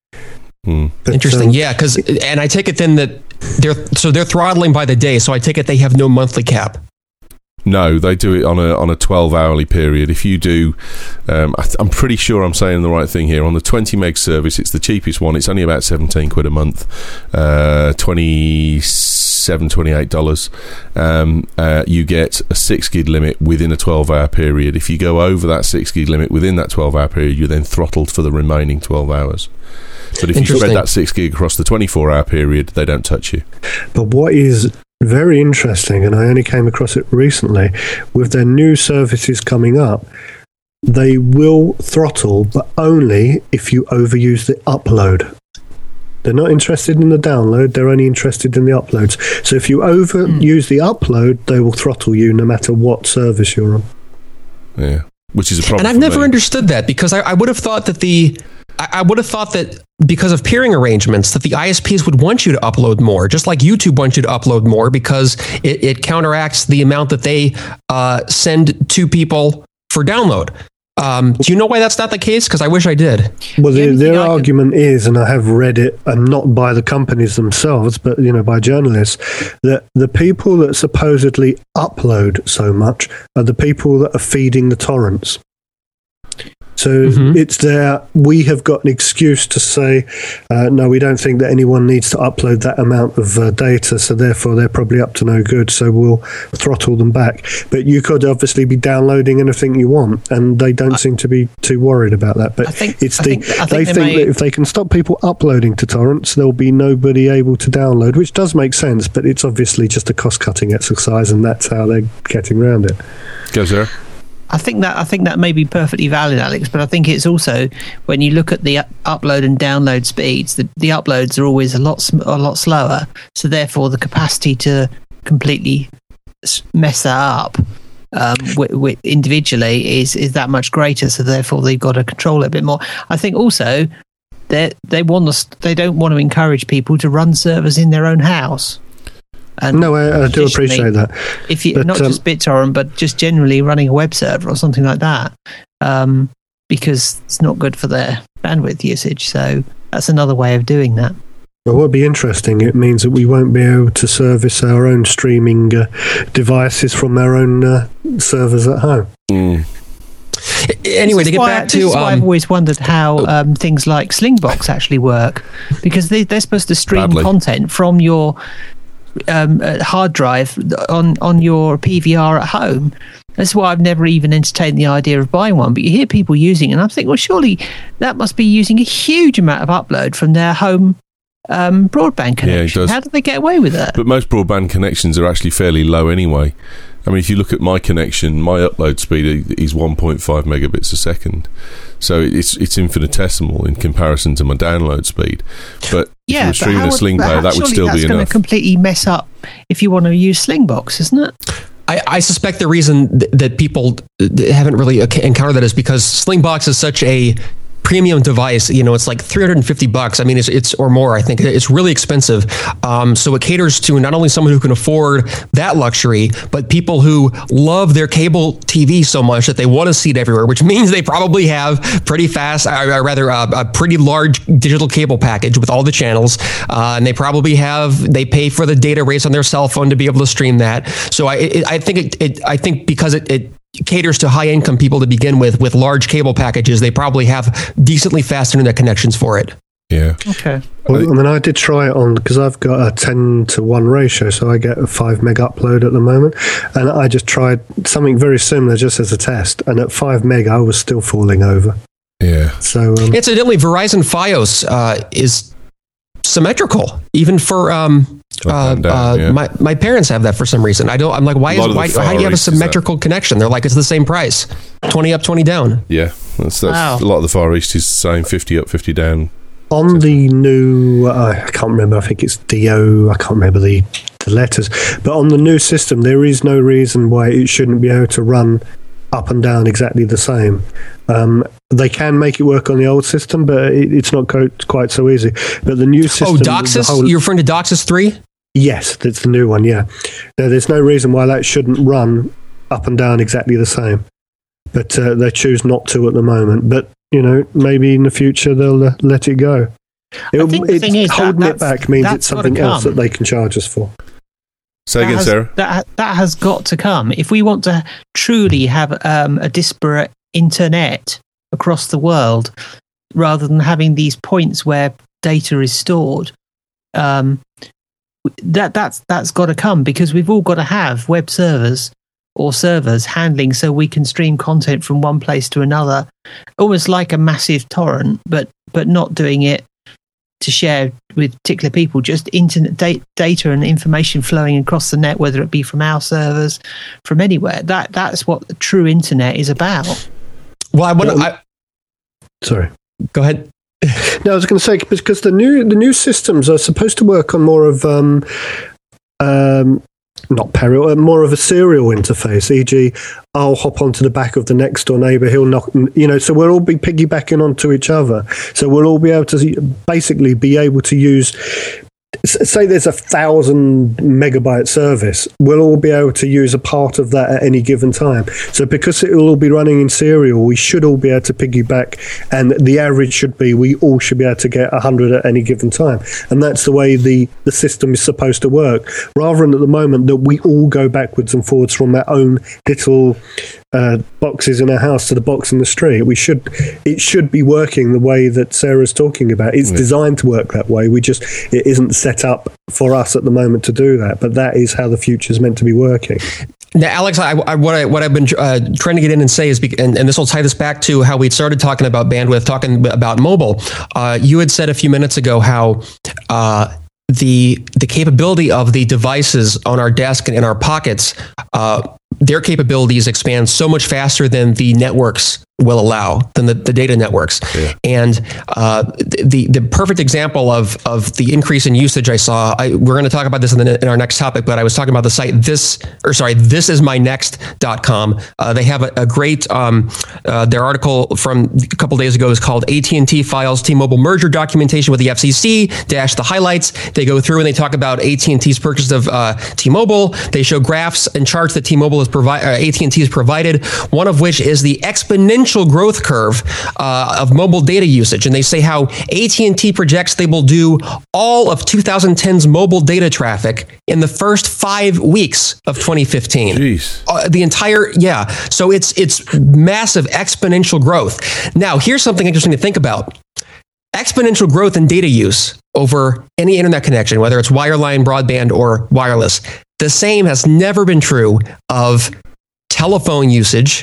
Hmm. But, Interesting, um, yeah. Because, and I take it then that they're so they're throttling by the day. So I take it they have no monthly cap. No, they do it on a on a twelve hourly period. If you do, um, I th- I'm pretty sure I'm saying the right thing here. On the twenty meg service, it's the cheapest one. It's only about seventeen quid a month, uh, twenty-seven, twenty-eight dollars. Um, uh, you get a six gig limit within a twelve hour period. If you go over that six gig limit within that twelve hour period, you're then throttled for the remaining twelve hours. But if you spread that six gig across the twenty-four hour period, they don't touch you. But what is very interesting, and I only came across it recently, with their new services coming up, they will throttle, but only if you overuse the upload. They're not interested in the download, they're only interested in the uploads. So if you overuse mm. the upload, they will throttle you no matter what service you're on. Yeah, which is a problem. And I've never me. understood that, because I, I would have thought that the I would have thought that because of peering arrangements, that the I S Ps would want you to upload more, just like YouTube wants you to upload more, because it, it counteracts the amount that they uh, send to people for download. Um, do you know why that's not the case? Because I wish I did. Well, the, their argument is, and I have read it, and not by the companies themselves, but you know, by journalists, that the people that supposedly upload so much are the people that are feeding the torrents. So mm-hmm. it's there. We have got an excuse to say, uh, no, we don't think that anyone needs to upload that amount of uh, data, so therefore they're probably up to no good, so we'll throttle them back. But you could obviously be downloading anything you want, and they don't I, seem to be too worried about that. But think, it's I the think, I they think, think may... that if they can stop people uploading to torrents, there'll be nobody able to download, which does make sense, but it's obviously just a cost-cutting exercise, and that's how they're getting around it. Go, Sarah. I think that I think that may be perfectly valid, Alex, but I think it's also, when you look at the upload and download speeds, the, the uploads are always a lot a lot slower, so therefore the capacity to completely mess that up um, with, with individually is is that much greater. So therefore, they've got to control it a bit more. I think also they they want to they don't want to encourage people to run servers in their own house. And no, I, I do appreciate that. If you but, not um, just BitTorrent, but just generally running a web server or something like that, um, because it's not good for their bandwidth usage. So that's another way of doing that. Well, what would be interesting, it means that we won't be able to service our own streaming uh, devices from our own uh, servers at home. Mm. Anyway, to get why, back this to... is why um, I've always wondered how um, things like Slingbox actually work, because they, they're supposed to stream Badly. content from your um, uh, hard drive on, on your P V R at home. That's why I've never even entertained the idea of buying one. But you hear people using it, and I think, well, surely that must be using a huge amount of upload from their home um, broadband connection. Yeah, it does. How do they get away with that? But most broadband connections are actually fairly low anyway. I mean, if you look at my connection, my upload speed is one point five megabits a second. So it's it's infinitesimal in comparison to my download speed. But yeah, if you were streaming a Sling player, that would still be enough. That's going to completely mess up if you want to use Slingbox, isn't it? I, I suspect the reason th- that people th- haven't really encountered that is because Slingbox is such a premium device. You know, it's like three hundred fifty bucks. I mean, it's, it's or more. I think it's really expensive. Um, so it caters to not only someone who can afford that luxury, but people who love their cable T V so much that they want to see it everywhere, which means they probably have pretty fast, or, or rather uh, a pretty large digital cable package with all the channels. Uh, and they probably have, they pay for the data rates on their cell phone to be able to stream that. So I, it, I think it, it, I think because it, it caters to high income people to begin with, with large cable packages, they probably have decently fast internet connections for it. Yeah. Okay. Well, I mean, I did try it on, because I've got a ten to one ratio, so I get a five meg upload at the moment, and I just tried something very similar just as a test, and at five meg I was still falling over. Yeah. So um, incidentally, Verizon Fios uh, is symmetrical, even for um, uh, and down, uh, yeah. my my parents have that for some reason. I don't. I'm like, why A lot is of the why Far how do you have a East is symmetrical connection? They're like, it's the same price, twenty up, twenty down. Yeah, that's, that's Wow. a lot of the Far East is the same, fifty up, fifty down. on the new, uh, I can't remember, I think it's D O, I can't remember the, the letters, but on the new system, there is no reason why it shouldn't be able to run up and down exactly the same. Um, they can make it work on the old system, but it, it's not co- quite so easy. But the new system... Oh, DOCSIS? the whole- You're referring to DOCSIS three? Yes, that's the new one, yeah. Now, there's no reason why that shouldn't run up and down exactly the same. But uh, they choose not to at the moment. But, you know, maybe in the future they'll uh, let it go. It'll, think the it's thing is that holding it that's- back means that's it's something gotta else come. that they can charge us for. Say That again, has, Sarah. That that has got to come if we want to truly have um, a disparate internet across the world, rather than having these points where data is stored. Um, that that's that's got to come, because we've all got to have web servers or servers handling so we can stream content from one place to another, almost like a massive torrent, but but not doing it to share with particular people, just internet da- data and information flowing across the net, whether it be from our servers, from anywhere. That that's what the true internet is about. Well, I want Um, to... Sorry. Go ahead. No, I was going to say, because the new the new systems are supposed to work on more of um, um, not parallel, more of a serial interface. for example, I'll hop onto the back of the next door neighbour. He'll knock, you know. So we'll all be piggybacking onto each other. So we'll all be able to basically be able to use. Say there's a thousand megabyte service, we'll all be able to use a part of that at any given time. So because it will all be running in serial, we should all be able to piggyback, and the average should be we all should be able to get one hundred at any given time. And that's the way the, the system is supposed to work, rather than at the moment that we all go backwards and forwards from our own little uh, boxes in our house to the box in the street. We should it should be working the way that Sarah's talking about. It's Yeah. designed to work that way. We just it isn't set up for us at the moment to do that, but that is how the future is meant to be working. Now, Alex, I, I, what, I, what I've been uh, trying to get in and say is, be, and, and this will tie this back to how we started talking about bandwidth, talking about mobile. Uh, you had said a few minutes ago how uh, the the capability of the devices on our desk and in our pockets, uh, their capabilities expand so much faster than the networks will allow than the, the data networks. Yeah. And uh, the the perfect example of of the increase in usage I saw, I, we're going to talk about this in, the, in our next topic, but I was talking about the site this, or sorry, this is my next dot com. Uh, they have a, a great, um, uh, their article from a couple days ago is called A T and T files T-Mobile merger documentation with the F C C, dash the highlights. They go through and they talk about A T and T's purchase of uh, T-Mobile. They show graphs and charts that T-Mobile has provided, uh, A T and T has provided, one of which is the exponential growth curve uh, of mobile data usage. And they say how A T and T projects they will do all of twenty ten's mobile data traffic in the first five weeks of twenty fifteen. Jeez. Uh, the entire, yeah. So it's it's massive exponential growth. Now, here's something interesting to think about. Exponential growth in data use over any internet connection, whether it's wireline, broadband, or wireless. The same has never been true of telephone usage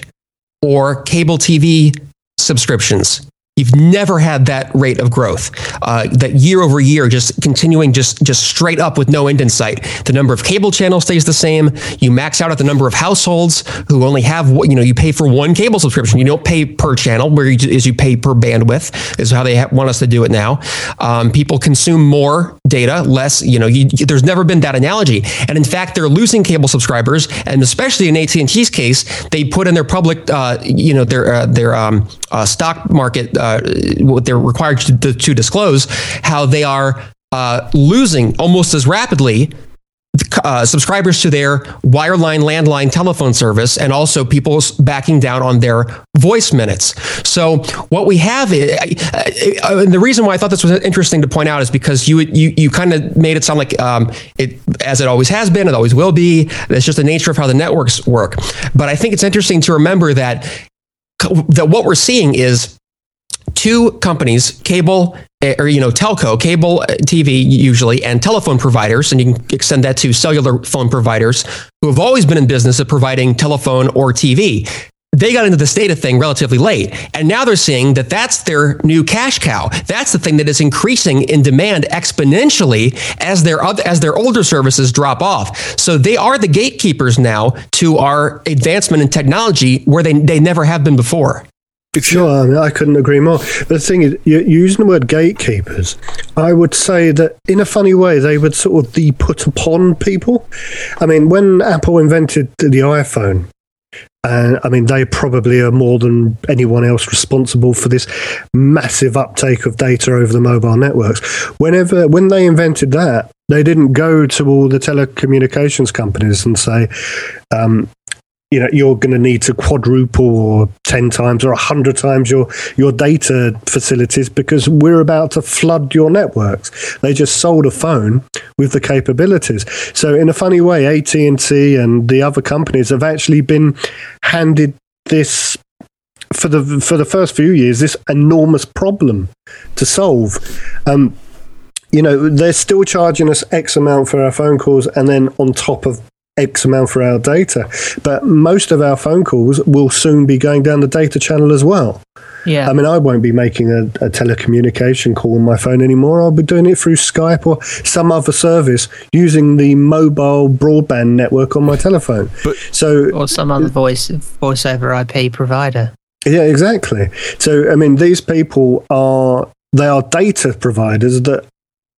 or cable T V subscriptions. You've never had that rate of growth, uh, that year over year, just continuing just, just straight up with no end in sight. The number of cable channels stays the same. You max out at the number of households who only have, you know, you pay for one cable subscription. You don't pay per channel, where you, is you pay per bandwidth, is how they ha- want us to do it now. Um, people consume more data, less, you know, you, there's never been that analogy. And in fact, they're losing cable subscribers. And especially in A T and T's case, they put in their public, uh, you know, their, uh, their um, uh, stock market, uh, Uh, what they're required to, to disclose, how they are uh, losing almost as rapidly uh, subscribers to their wireline, landline telephone service, and also people backing down on their voice minutes. So what we have is, uh, uh, and the reason why I thought this was interesting to point out is because you you you kind of made it sound like um, it, as it always has been, it always will be. It's just the nature of how the networks work. But I think it's interesting to remember that that what we're seeing is two companies, cable or, you know, telco, cable T V usually, and telephone providers, and you can extend that to cellular phone providers who have always been in business of providing telephone or T V. They got into this data thing relatively late, and now they're seeing that that's their new cash cow. That's the thing that is increasing in demand exponentially as their other, as their older services drop off. So they are the gatekeepers now to our advancement in technology where they, they never have been before. Sure, I mean, I couldn't agree more. But the thing is, you're using the word gatekeepers. I would say that in a funny way, they would sort of be put upon people. I mean, when Apple invented the iPhone, and I mean, they probably are more than anyone else responsible for this massive uptake of data over the mobile networks. Whenever, when they invented that, they didn't go to all the telecommunications companies and say, um, you know, you're going to need to quadruple or ten times or a hundred times your, your data facilities because we're about to flood your networks. They just sold a phone with the capabilities. So in a funny way, A T and T and the other companies have actually been handed this, for the for the first few years, this enormous problem to solve. Um, you know, they're still charging us X amount for our phone calls, and then on top of X amount for our data. But most of our phone calls will soon be going down the data channel as well. Yeah. I mean, I won't be making a, a telecommunication call on my phone anymore. I'll be doing it through Skype or some other service using the mobile broadband network on my telephone. But, so, or some other voice voice over I P provider. Yeah, exactly. So, I mean, these people are, they are data providers that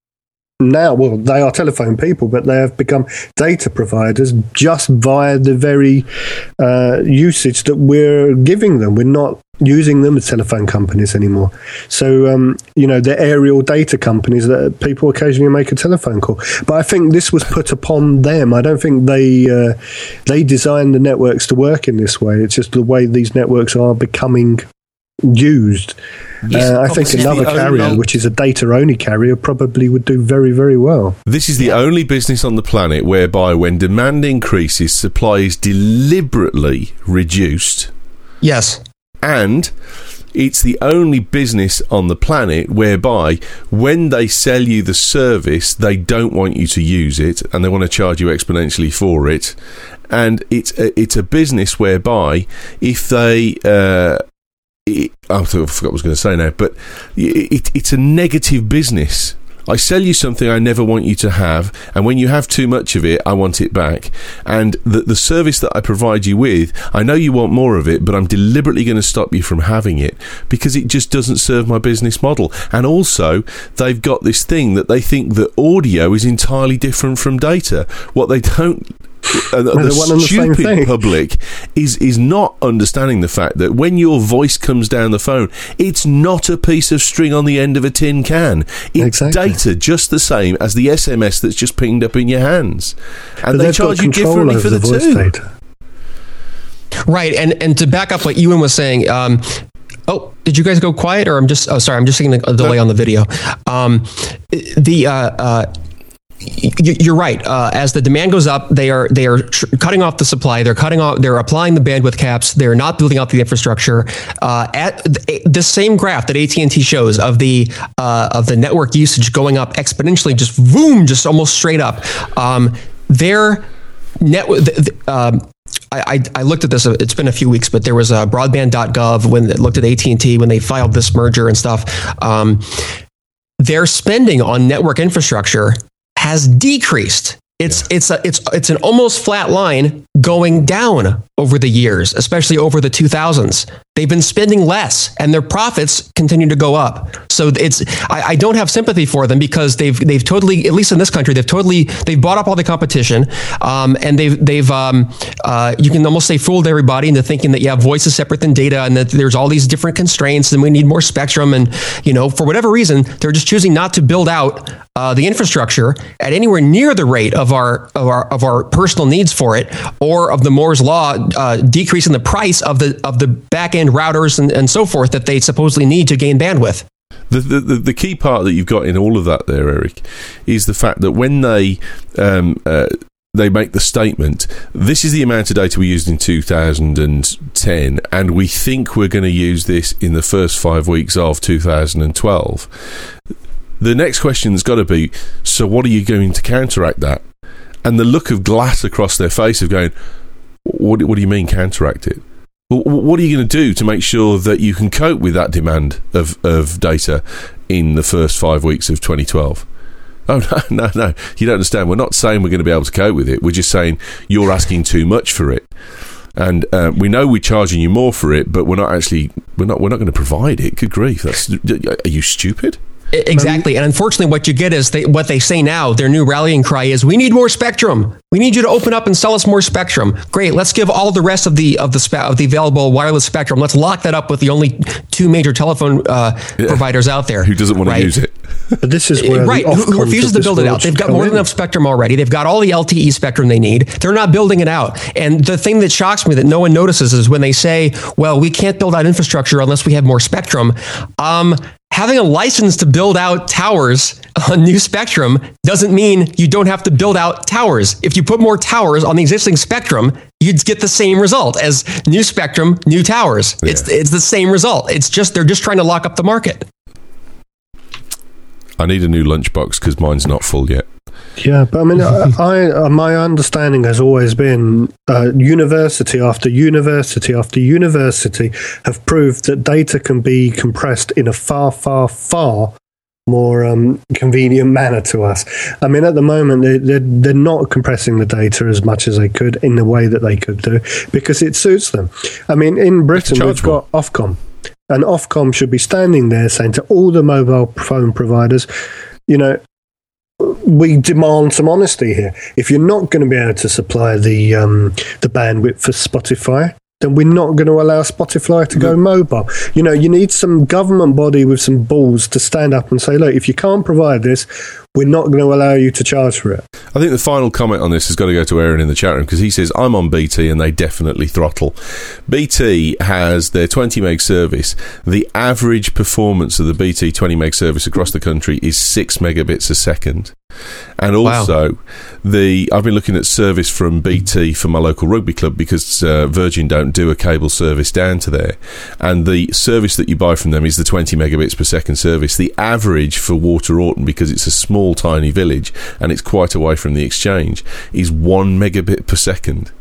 now, well, they are telephone people, but they have become data providers just via the very uh, usage that we're giving them. We're not using them as telephone companies anymore. So, um, you know, they're aerial data companies that people occasionally make a telephone call. But I think this was put upon them. I don't think they uh, they designed the networks to work in this way. It's just the way these networks are becoming used. Yes, uh, I think another carrier, only, which is a data-only carrier, probably would do very, very well. This is the only business on the planet whereby when demand increases, supply is deliberately reduced. Yes. And it's the only business on the planet whereby when they sell you the service, they don't want you to use it and they want to charge you exponentially for it. And it's a, it's a business whereby if they... Uh, It, I forgot what I was going to say now, but it, it's a negative business I sell you something I never want you to have, and when you have too much of it, I want it back. And the, the service that I provide you with, I know you want more of it, but I'm deliberately going to stop you from having it because it just doesn't serve my business model. And also, they've got this thing that they think that audio is entirely different from data. What they don't... Uh, the, the stupid public is is not understanding the fact that when your voice comes down the phone, it's not a piece of string on the end of a tin can. It's exactly. data just the same as the S M S that's just pinged up in your hands, and but they charge you differently for the, the two. Data. Right, and and to back up what Ewan was saying. Um, Oh, did you guys go quiet? Or I'm just, oh, sorry, I'm just seeing a delay no. on the video. Um, the, uh, uh, you're right. Uh, as the demand goes up, they are they are tr- cutting off the supply. They're cutting off. They're applying the bandwidth caps. They're not building out the infrastructure. Uh, at the, the same graph that A T and T shows of the uh, of the network usage going up exponentially, just boom, just almost straight up. Um, their network. The, the, um, I, I looked at this, it's been a few weeks, but there was a broadband dot gov when it looked at A T and T when they filed this merger and stuff. Um, their spending on network infrastructure has decreased. It's yeah. it's a, it's it's an almost flat line going down over the years, especially over the two thousands. They've been spending less, and their profits continue to go up. So it's I, I don't have sympathy for them because they've they've totally, at least in this country, they've totally they've bought up all the competition, um, and they've they've um, uh, you can almost say fooled everybody into thinking that yeah, voice is separate than data, and that there's all these different constraints, and we need more spectrum, and you know for whatever reason they're just choosing not to build out uh, the infrastructure at anywhere near the rate of our of our of our personal needs for it, or of the Moore's law uh, decreasing the price of the of the back end routers and, and so forth that they supposedly need to gain bandwidth. The, the the key part that you've got in all of that there, Eric, is the fact that when they um, uh, they make the statement, this is the amount of data we used in two thousand ten, and we think we're going to use this in the first five weeks of two thousand twelve. The next question's got to be, so what are you going to counteract that? And the look of glass across their face of going, what, what do you mean counteract it? Well, what are you going to do to make sure that you can cope with that demand of, of data in the first five weeks of twenty twelve? Oh, no, no, no. You don't understand. We're not saying we're going to be able to cope with it. We're just saying you're asking too much for it. And uh, we know we're charging you more for it, but we're not actually, we're not, we're not going to provide it. Good grief. That's, are you stupid? Exactly. And unfortunately, what you get is they, what they say now, their new rallying cry is, we need more spectrum. We need you to open up and sell us more spectrum. Great. Let's give all the rest of the of the spe- of the available wireless spectrum. Let's lock that up with the only two major telephone uh, yeah. providers out there. Who doesn't want right? to use it? But this is where right. Who, who refuses to build it out? They've got more than enough spectrum already. They've got all the L T E spectrum they need. They're not building it out. And the thing that shocks me that no one notices is when they say, well, we can't build out infrastructure unless we have more spectrum. Um, Having a license to build out towers on new spectrum doesn't mean you don't have to build out towers. If you put more towers on the existing spectrum, you'd get the same result as new spectrum, new towers. Yeah. It's it's the same result. It's just they're just trying to lock up the market. I need a new lunchbox because mine's not full yet. Yeah, but I mean, I, I my understanding has always been uh, university after university after university have proved that data can be compressed in a far, far, far more um, convenient manner to us. I mean, at the moment, they, they're, they're not compressing the data as much as they could in the way that they could do because it suits them. I mean, in Britain, we've got Ofcom, and Ofcom should be standing there saying to all the mobile phone providers, you know, we demand some honesty here. If you're not going to be able to supply the um, the bandwidth for Spotify, then we're not going to allow Spotify to go mobile. You know, you need some government body with some balls to stand up and say, look, if you can't provide this, we're not going to allow you to charge for it. I think the final comment on this has got to go to Aaron in the chat room because he says, I'm on B T and they definitely throttle. B T has their twenty meg service. The average performance of the B T twenty meg service across the country is six megabits a second. And also, wow. the I've been looking at service from B T for my local rugby club because uh, Virgin don't do a cable service down to there. And the service that you buy from them is the twenty megabits per second service. The average for Water Orton, because it's a small, tiny village and it's quite away from the exchange, is one megabit per second.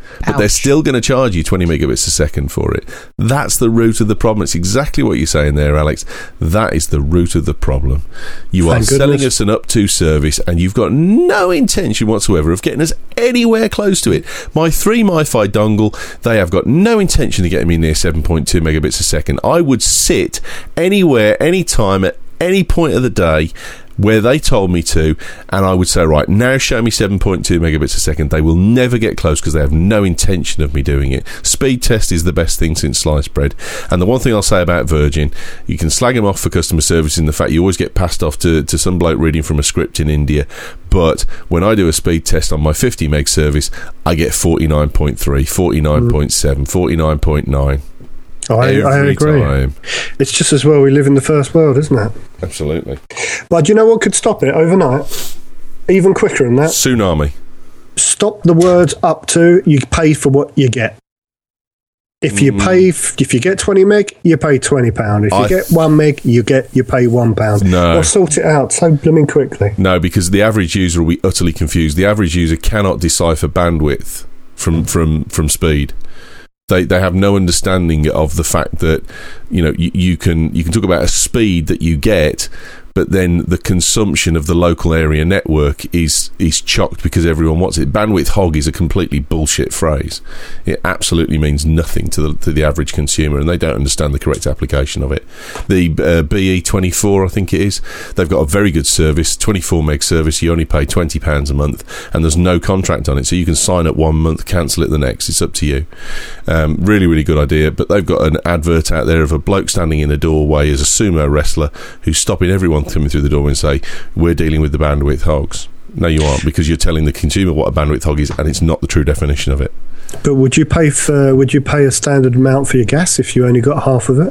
but Ouch. They're still going to charge you twenty megabits a second for it. That's the root of the problem. It's exactly what you're saying there, Alex. That is the root of the problem. You Thank are goodness. selling us an up to service, and you've got no intention whatsoever of getting us anywhere close to it. My three MiFi dongle, they have got no intention of getting me near seven point two megabits a second. I would sit anywhere, anytime, at any point of the day where they told me to, and I would say, right, now show me seven point two megabits a second. They will never get close because they have no intention of me doing it. Speed test is the best thing since sliced bread. And the one thing I'll say about Virgin, you can slag them off for customer service in the fact you always get passed off to, to some bloke reading from a script in India. But when I do a speed test on my fifty meg service, I get forty-nine point three, forty-nine point seven, forty-nine point nine. I, I agree. Time. It's just as well we live in the first world, isn't it? Absolutely. But do you know what could stop it overnight? Even quicker than that. Tsunami. Stop the words up to, you pay for what you get. If you mm. pay, f- if you get twenty meg, you pay twenty pounds. If you I get one meg, you get you pay one pound. No, or sort it out so blooming quickly. No, because the average user will be utterly confused. The average user cannot decipher bandwidth from from from speed. They they have no understanding of the fact that, you know, you, you can you can talk about a speed that you get, but then the consumption of the local area network is is chocked because everyone wants it. Bandwidth hog is a completely bullshit phrase. It absolutely means nothing to the to the average consumer, and they don't understand the correct application of it. The uh, B E twenty-four, I think it is, they've got a very good service, twenty-four meg service. You only pay twenty pounds a month, and there's no contract on it, so you can sign up one month, cancel it the next. It's up to you. Um, really, really good idea. But they've got an advert out there of a bloke standing in a doorway as a sumo wrestler who's stopping everyone coming through the door and say, we're dealing with the bandwidth hogs. No, you aren't, because you're telling the consumer what a bandwidth hog is, and it's not the true definition of it. But would you pay for would you pay a standard amount for your gas if you only got half of it?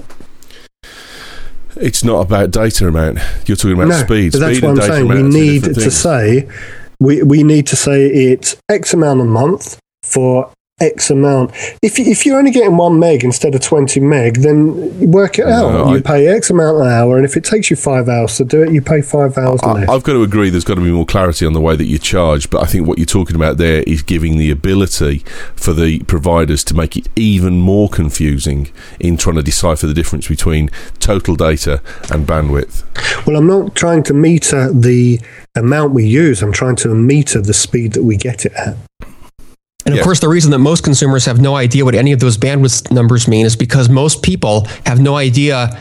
It's not about data amount. You're talking about no, speed. But that's speed what and I'm data saying. amount We need to say we we need to say it's X amount a month for X amount. If, if you're only getting one meg instead of twenty meg, then work it out. No, you I, pay X amount an hour, and if it takes you five hours to do it, you pay five hours I, less. I've got to agree there's got to be more clarity on the way that you charge, but I think what you're talking about there is giving the ability for the providers to make it even more confusing in trying to decipher the difference between total data and bandwidth. Well, I'm not trying to meter the amount we use. I'm trying to meter the speed that we get it at. And of yeah. course, the reason that most consumers have no idea what any of those bandwidth numbers mean is because most people have no idea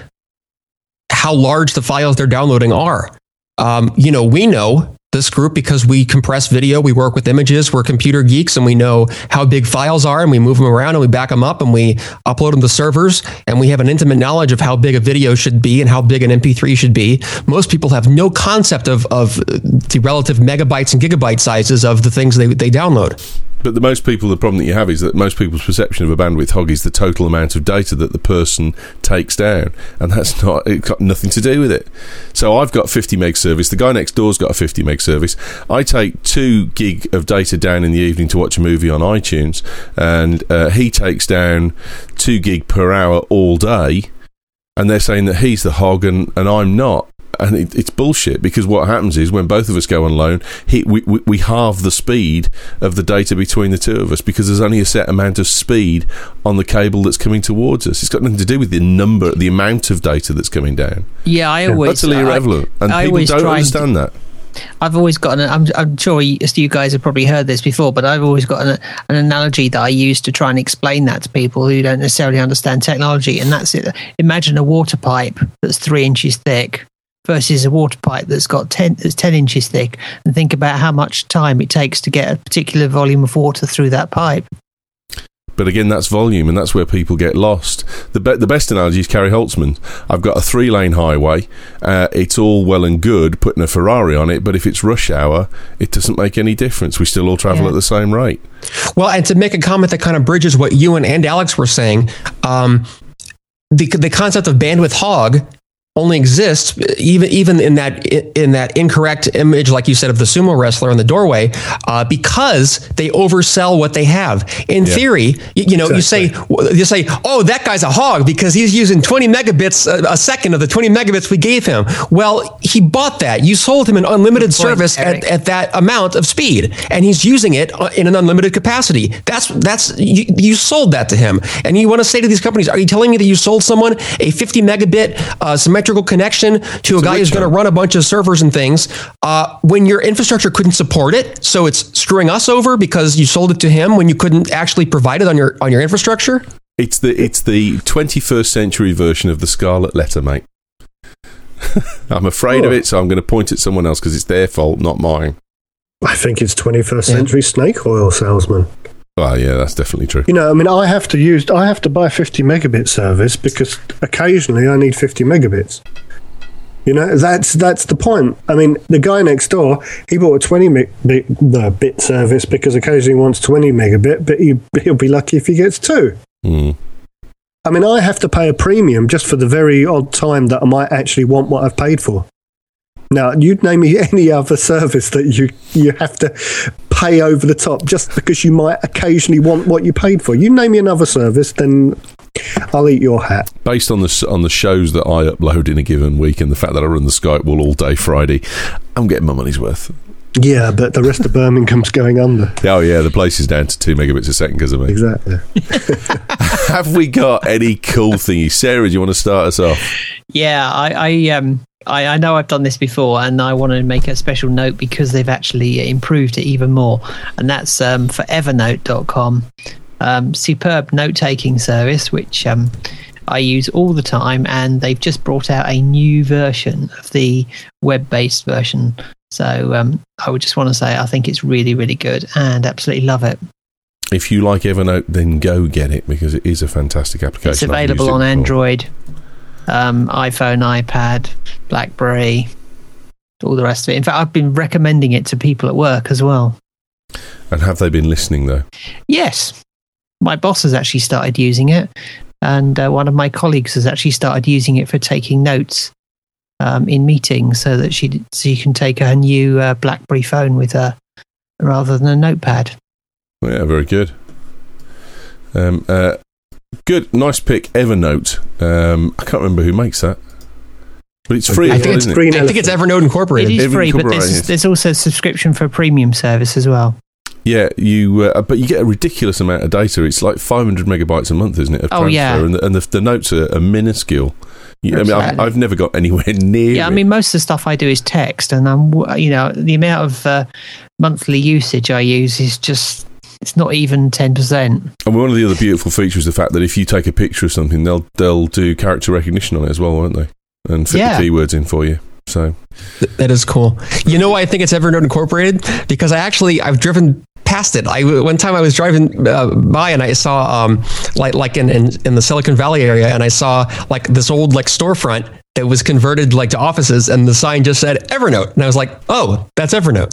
how large the files they're downloading are. Um, you know, we know this group because we compress video, we work with images, we're computer geeks, and we know how big files are, and we move them around and we back them up and we upload them to servers, and we have an intimate knowledge of how big a video should be and how big an M P three should be. Most people have no concept of, of the relative megabytes and gigabyte sizes of the things they, they download. But the most people, the problem that you have is that most people's perception of a bandwidth hog is the total amount of data that the person takes down, and that's not, it's got nothing to do with it. So I've got fifty meg service. The guy next door's got a fifty meg service. I take two gig of data down in the evening to watch a movie on iTunes, and uh, he takes down two gig per hour all day, and they're saying that he's the hog and, and I'm not. And it, it's bullshit, because what happens is when both of us go on loan, he, we, we, we halve the speed of the data between the two of us, because there's only a set amount of speed on the cable that's coming towards us. It's got nothing to do with the number, the amount of data that's coming down. Yeah, I always... Utterly irrelevant. And I people don't understand to, that. I've always got an... I'm, I'm sure you, you guys have probably heard this before, but I've always got an, an analogy that I use to try and explain that to people who don't necessarily understand technology, and that's it. Imagine a water pipe that's three inches thick versus a water pipe that's got ten that's ten inches thick, and think about how much time it takes to get a particular volume of water through that pipe. But again, that's volume, and that's where people get lost. The be- the best analogy is Carrie Holtzman. I've got a three-lane highway. Uh, it's all well and good putting a Ferrari on it, but if it's rush hour, it doesn't make any difference. We still all travel yeah. at the same rate. Well, and to make a comment that kind of bridges what you and, and Alex were saying, um, the the concept of bandwidth hog only exists even even in that in that incorrect image, like you said, of the sumo wrestler in the doorway, uh, because they oversell what they have. In yeah. theory, you, you know, exactly. you say you say, oh, that guy's a hog because he's using twenty megabits a, a second of the twenty megabits we gave him. Well, he bought that. You sold him an unlimited point, service at, at that amount of speed, and he's using it in an unlimited capacity. That's that's you, you sold that to him, and you want to say to these companies, are you telling me that you sold someone a fifty megabit uh, symmetrical connection to a guy who's going to run a bunch of servers and things uh, when your infrastructure couldn't support it? So it's screwing us over because you sold it to him when you couldn't actually provide it on your on your infrastructure? It's the it's the twenty-first century version of the Scarlet Letter, mate. I'm afraid oh. of it, so I'm going to point at someone else because it's their fault, not mine. I think it's twenty-first century yeah. snake oil salesman. Oh yeah, that's definitely true. You know, I mean, I have to use, I have to buy a fifty megabit service because occasionally I need fifty megabits. You know, that's that's the point. I mean, the guy next door, he bought a twenty meg, bit, uh, bit service because occasionally he wants twenty megabit, but he, he'll be lucky if he gets two. Mm. I mean, I have to pay a premium just for the very odd time that I might actually want what I've paid for. Now, you'd name me any other service that you, you have to pay over the top just because you might occasionally want what you paid for. You name me another service, then I'll eat your hat. Based on the on the shows that I upload in a given week and the fact that I run the Skype wall all day Friday, I'm getting my money's worth. Yeah, but the rest of Birmingham's going under. Oh, yeah, the place is down to two megabits a second because of me. Exactly. Have we got any cool thingies? Sarah, do you want to start us off? Yeah, I... I um... I, I know I've done this before, and I want to make a special note because they've actually improved it even more, and that's um, for evernote dot com. Um, superb note-taking service, which um, I use all the time, and they've just brought out a new version of the web-based version. So um, I would just want to say I think it's really, really good and absolutely love it. If you like Evernote, then go get it because it is a fantastic application. It's available on Android. Um, iPhone, iPad, BlackBerry, all the rest of it. In fact, I've been recommending it to people at work as well. And have they been listening, though? Yes. My boss has actually started using it, and uh, one of my colleagues has actually started using it for taking notes um, in meetings so that she, so you can take her new uh, BlackBerry phone with her rather than a notepad. Well, yeah, very good. Um, uh, Good, nice pick, Evernote. Um, I can't remember who makes that, but it's free. I, as think, well, it's isn't green it? I think it's Evernote Incorporated. It is Evernote free, but there's, yes. there's also a subscription for a premium service as well. Yeah, you, uh, but you get a ridiculous amount of data. It's like five hundred megabytes a month, isn't it? Of oh transfer, yeah, and the, and the, the notes are, are minuscule. You, I mean, I've, I've never got anywhere near. Yeah, I mean, most of the stuff I do is text, and I'm, you know, the amount of uh, monthly usage I use is just. It's not even ten percent. And one of the other beautiful features is the fact that if you take a picture of something, they'll they'll do character recognition on it as well, won't they? And fit yeah. the keywords in for you. So that is cool. You know why I think it's Evernote Incorporated? Because I actually I've driven past it. I one time I was driving uh, by and I saw um like like in, in in the Silicon Valley area, and I saw like this old like storefront that was converted like to offices, and the sign just said Evernote, and I was like, oh, that's Evernote.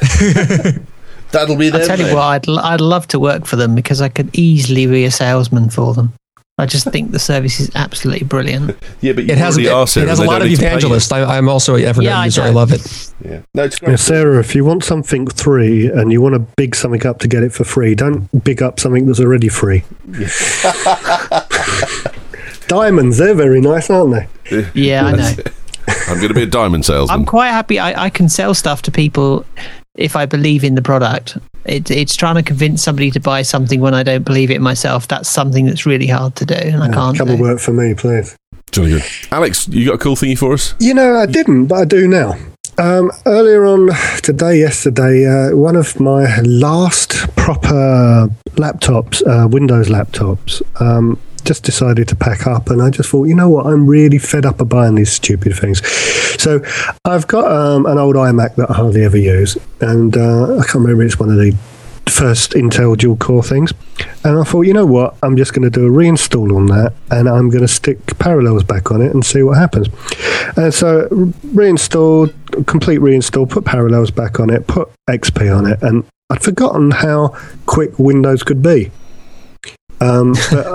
That'll be there. I'll tell you what, I'd, I'd love to work for them because I could easily be a salesman for them. I just think the service is absolutely brilliant. Yeah, but you it has, it, are, Sarah, it has a lot of evangelists. I, I'm also an Evernote yeah, user. I, I love it. Yeah, no, it's great. Now, Sarah, if you want something free and you want to big something up to get it for free, don't big up something that's already free. Yeah. Diamonds, they're very nice, aren't they? Yeah, I know. I'm going to be a diamond salesman. I'm quite happy. I, I can sell stuff to people if I believe in the product. It, it's trying to convince somebody to buy something when I don't believe it myself. That's something that's really hard to do, and I can't Come do. and work for me, please. Jolly good. Alex, you got a cool thingy for us? You know, I didn't, but I do now. Um, earlier on today, yesterday, uh, one of my last proper laptops, uh, Windows laptops, um, just decided to pack up, and I just thought, you know what, I'm really fed up of buying these stupid things. So I've got um, an old iMac that I hardly ever use, and uh, I can't remember, it's one of the first Intel dual core things, and I thought, you know what, I'm just going to do a reinstall on that, and I'm going to stick Parallels back on it and see what happens. And so reinstalled, complete reinstall, put Parallels back on it, put X P on it, and I'd forgotten how quick Windows could be. Um, but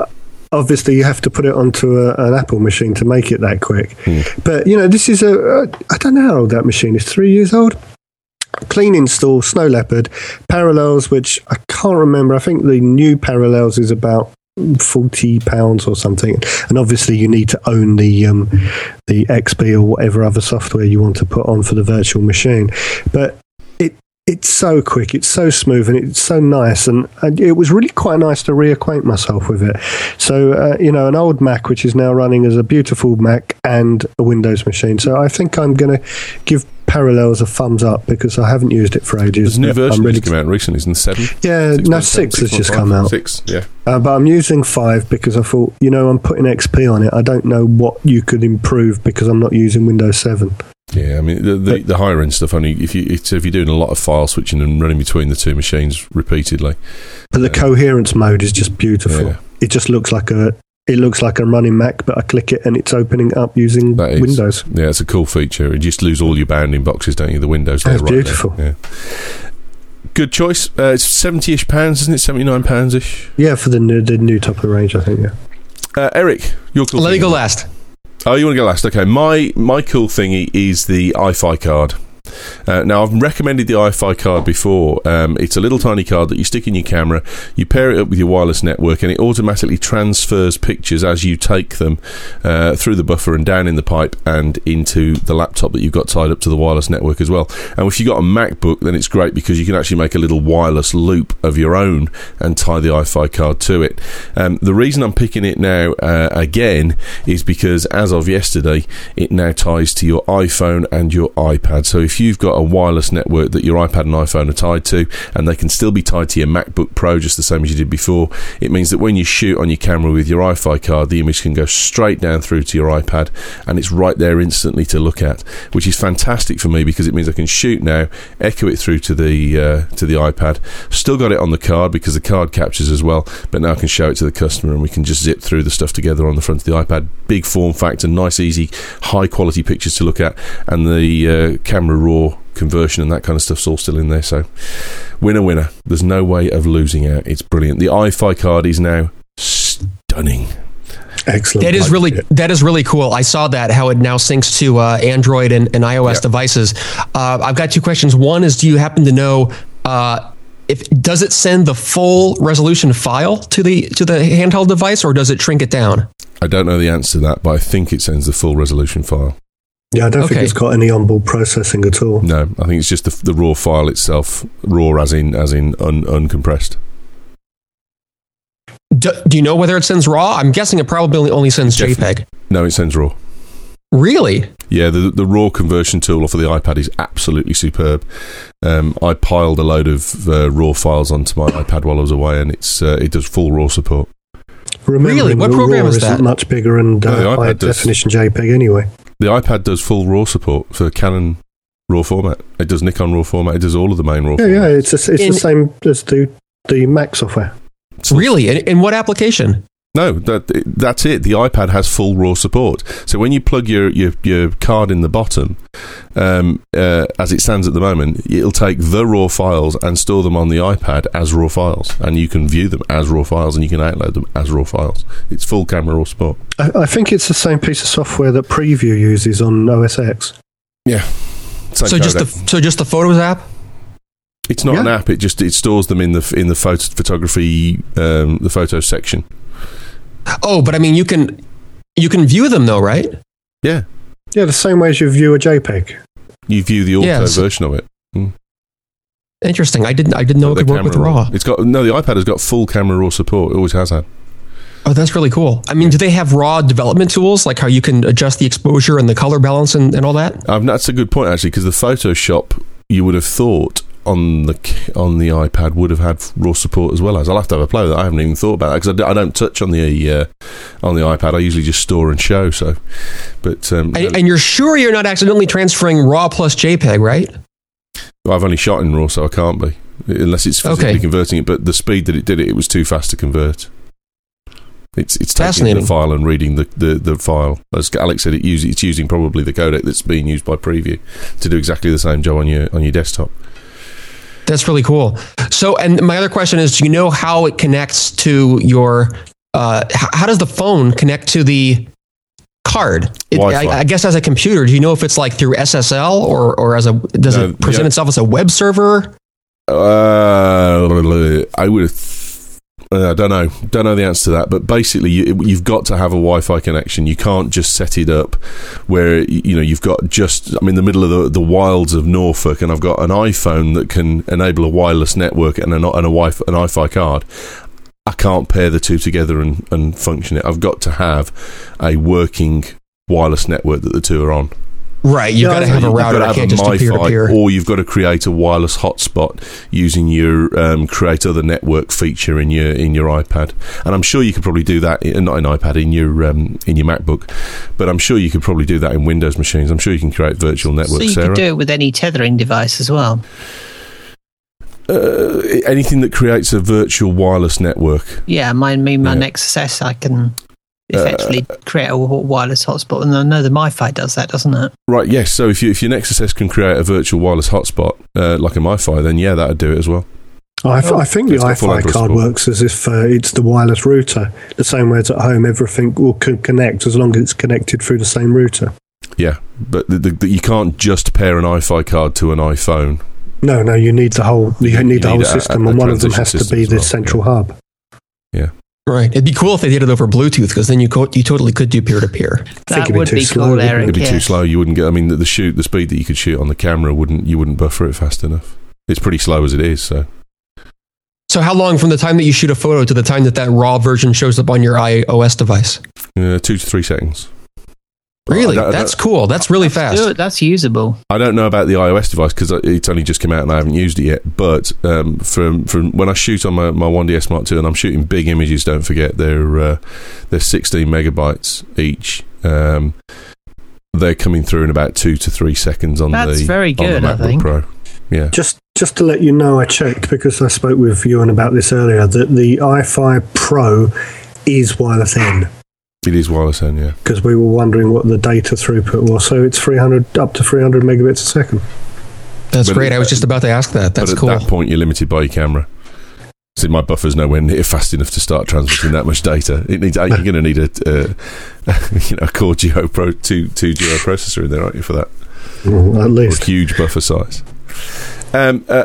obviously you have to put it onto a, an Apple machine to make it that quick. Mm. But, you know, this is a, a, I don't know how old that machine is, three years old. Clean install, Snow Leopard, Parallels, which I can't remember. I think the new Parallels is about forty pounds or something. And obviously you need to own the um, the X P or whatever other software you want to put on for the virtual machine. But it it's so quick, it's so smooth, and it's so nice. And, and it was really quite nice to reacquaint myself with it. So, uh, you know, an old Mac, which is now running as a beautiful Mac and a Windows machine. So I think I'm going to give Parallels a thumbs up because I haven't used it for ages. There's a new version really that's come out recently, isn't it? Seven? Yeah, six no, six has just come out. Six, yeah. Uh, but I'm using five because I thought, you know, I'm putting X P on it. I don't know what you could improve because I'm not using Windows seven. Yeah, I mean, the, the, the higher end stuff, only if, you, it's, if you're doing a lot of file switching and running between the two machines repeatedly. But the uh, coherence mode is just beautiful. Yeah. It just looks like a... It looks like I'm running Mac, but I click it and it's opening up using Windows. Yeah, it's a cool feature. You just lose all your bounding boxes, don't you? The Windows. That's right beautiful. Yeah. Good choice. Uh, it's seventy-ish pounds, isn't it? seventy-nine pounds-ish? Yeah, for the new, the new top of the range, I think, yeah. Uh, Eric, your cool Let thing. me go last. Oh, you want to go last? Okay. My, my cool thingy is the iFi card. Uh, now, I've recommended the iFi card before. Um, it's a little tiny card that you stick in your camera, you pair it up with your wireless network, and it automatically transfers pictures as you take them uh, through the buffer and down in the pipe and into the laptop that you've got tied up to the wireless network as well. And if you've got a MacBook, then it's great because you can actually make a little wireless loop of your own and tie the iFi card to it. Um, the reason I'm picking it now uh, again is because as of yesterday, it now ties to your iPhone and your iPad. So if you've got a wireless network that your iPad and iPhone are tied to, and they can still be tied to your MacBook Pro just the same as you did before, it means that when you shoot on your camera with your iFi card, the image can go straight down through to your iPad, and it's right there instantly to look at, which is fantastic for me because it means I can shoot now, echo it through to the uh, to the iPad, still got it on the card because the card captures as well, but now I can show it to the customer and we can just zip through the stuff together on the front of the iPad. Big form factor, nice, easy, high quality pictures to look at, and the uh, camera raw conversion and that kind of stuff's all still in there. So winner winner, there's no way of losing out. It's brilliant. The iFi card is now stunning. Excellent. That is really that is really cool. I saw that, how it now syncs to uh, Android and, and iOS yep. devices. uh, I've got two questions. One is, do you happen to know uh, if does it send the full resolution file to the to the handheld device, or does it shrink it down? I don't know the answer to that, but I think it sends the full resolution file. Yeah, I don't okay. think it's got any onboard processing at all. No, I think it's just the, the raw file itself, raw as in as in un, uncompressed. Do, do you know whether it sends RAW? I'm guessing it probably only sends Definitely. JPEG. No, it sends RAW. Really? Yeah, the the RAW conversion tool for the iPad is absolutely superb. Um, I piled a load of uh, RAW files onto my iPad while I was away, and it's uh, it does full RAW support. Really? What program is that? Much bigger and uh, no, high does. definition JPEG anyway. The iPad does full RAW support for Canon RAW format. It does Nikon RAW format. It does all of the main RAW. Yeah, formats. yeah. It's a, it's in, the same as the the Mac software. Really? In, in what application? No, that that's it. The iPad has full RAW support. So when you plug your, your, your card in the bottom, um, uh, as it stands at the moment, it'll take the RAW files and store them on the iPad as RAW files, and you can view them as RAW files, and you can outload them as RAW files. It's full camera RAW support. I, I think it's the same piece of software that Preview uses on O S X. Yeah. So just the so just the Photos app. It's not yeah. an app. It just it stores them in the in the photo, photography um, the photos section. Oh, but I mean, you can you can view them though, right? Yeah, yeah. The same way as you view a JPEG. You view the auto yeah, so version of it. Mm. Interesting. I didn't I didn't know it could work with RAW. It's got no. The iPad has got full camera RAW support. It always has had. Oh, that's really cool. I mean, do they have RAW development tools, like how you can adjust the exposure and the color balance and, and all that? Um, that's a good point actually, because the Photoshop, you would have thought on the on the iPad would have had RAW support as well. As I'll have to have a play with that. I haven't even thought about that because I, d- I don't touch on the uh, on the iPad. I usually just store and show. So, but um, and, and you're sure you're not accidentally transferring RAW plus JPEG, right? I've only shot in RAW, so I can't be unless it's physically okay. converting it. But the speed that it did it, it was too fast to convert. It's it's taking the file and reading the, the, the file. As Alex said, it use, it's using probably the codec that's being used by Preview to do exactly the same job on your on your desktop. That's really cool. So, and my other question is, do you know how it connects to your uh, h- how does the phone connect to the card? It, Wi-Fi. I, I guess as a computer, do you know if it's like through S S L or, or as a, does No, it present yeah. itself as a web server? Uh, I would have. I don't know. Don't know the answer to that. But basically, you, you've got to have a Wi-Fi connection. You can't just set it up where you know you've got just. I'm in the middle of the, the wilds of Norfolk, and I've got an iPhone that can enable a wireless network and a and a Wi-Fi, an Wi-Fi card. I can't pair the two together and, and function it. I've got to have a working wireless network that the two are on. Right, you've Yeah, got to so have a You've got router. to It have can't a just appear to MiFi, peer. or you've got to create a wireless hotspot using your um, create other network feature in your in your iPad. And I'm sure you could probably do that. In, not in iPad, in your um, in your MacBook, but I'm sure you could probably do that in Windows machines. I'm sure you can create virtual networks. So you Sarah, could do it with any tethering device as well. uh, anything that creates a virtual wireless network. Yeah, my me my Yeah. Nexus S, I can effectively Uh, create a w- wireless hotspot, and I know the MiFi does that, doesn't it? Right, yes. So if, you, if your Nexus S can create a virtual wireless hotspot, uh, like a MiFi, then yeah, that'd do it as well. I, f- Oh, I think the it's got full Wi-Fi Android card support. works as if uh, it's the wireless router. The same way as at home, everything will co- connect as long as it's connected through the same router. Yeah, but the, the, the, you can't just pair an Wi-Fi card to an iPhone. No, no, you need the whole. You, You need the need whole a- system, a and one of them transition has to system be as the well, central yeah. hub. Right, it'd be cool if they did it over Bluetooth, because then you co- you totally could do peer to peer. That it'd be would too be slow, cool, wouldn't it? Eric. It'd be too yes. slow. You wouldn't get. I mean, the, the shoot, the speed that you could shoot on the camera wouldn't. You wouldn't buffer it fast enough. It's pretty slow as it is. So So how long from the time that you shoot a photo to the time that that raw version shows up on your iOS device? uh, two to three seconds. Really? I don't- I That's don't- cool. That's really That's fast. good. That's usable. I don't know about the iOS device because it's only just come out and I haven't used it yet. But um, from from when I shoot on my, my one D S Mark two and I'm shooting big images, don't forget they're uh, they're sixteen megabytes each. Um, they're coming through in about two to three seconds on That's the very on the good, I MacBook think. Pro. Yeah. Just just to let you know, I checked because I spoke with Ewan about this earlier, that the iFi Pro is wireless N, It is wireless N, yeah. because we were wondering what the data throughput was. So it's three hundred up to three hundred megabits a second. That's But great. it- I was just about to ask that. That's but at cool. that point, you're limited by your camera. See, my buffer's nowhere near fast enough to start transmitting that much data. It needs. You're going to need a, uh, you know, a Core Duo Pro two two Duo processor in there, aren't you, for that? Mm, at Or a least. huge buffer size. Um, uh,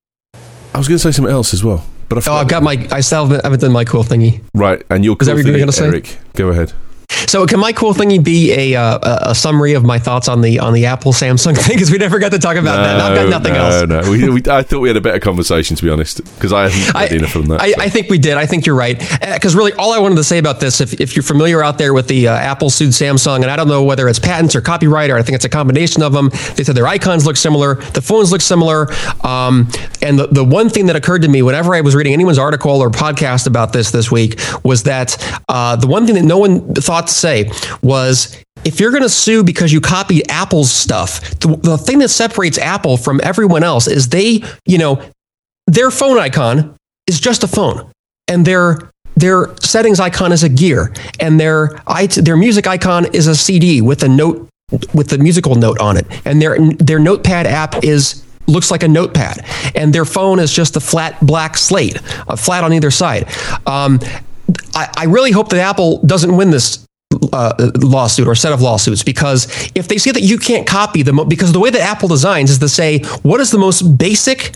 I was going to say something else as well, but I Oh, forgot. I've got my. I still haven't, haven't done my cool thingy. Right, and your Is that cool what you were thing, gonna say? Eric, go ahead. So can my cool thingy be a uh, a- a summary of my thoughts on the on the Apple Samsung thing? Because we never got to talk about that. And I've got nothing no, else. No, we, we, I thought we had a better conversation, to be honest, because I haven't I, read enough on that. I, so. I think we did. I think you're right. Because really, all I wanted to say about this, if, if you're familiar out there with the uh, Apple sued Samsung, and I don't know whether it's patents or copyright, or I think it's a combination of them. They said their icons look similar, the phones look similar. Um, and the, the one thing that occurred to me whenever I was reading anyone's article or podcast about this this week was that uh, the one thing that no one thought to say was, if you're going to sue because you copied Apple's stuff, the, the thing that separates Apple from everyone else is they, you know, their phone icon is just a phone, and their their settings icon is a gear, and their their music icon is a C D with a note with the musical note on it, and their their Notepad app is looks like a notepad, and their phone is just a flat black slate, a flat on either side. Um, I, I really hope that Apple doesn't win this Uh, lawsuit or set of lawsuits, because if they say that you can't copy them, because the way that Apple designs is to say, what is the most basic,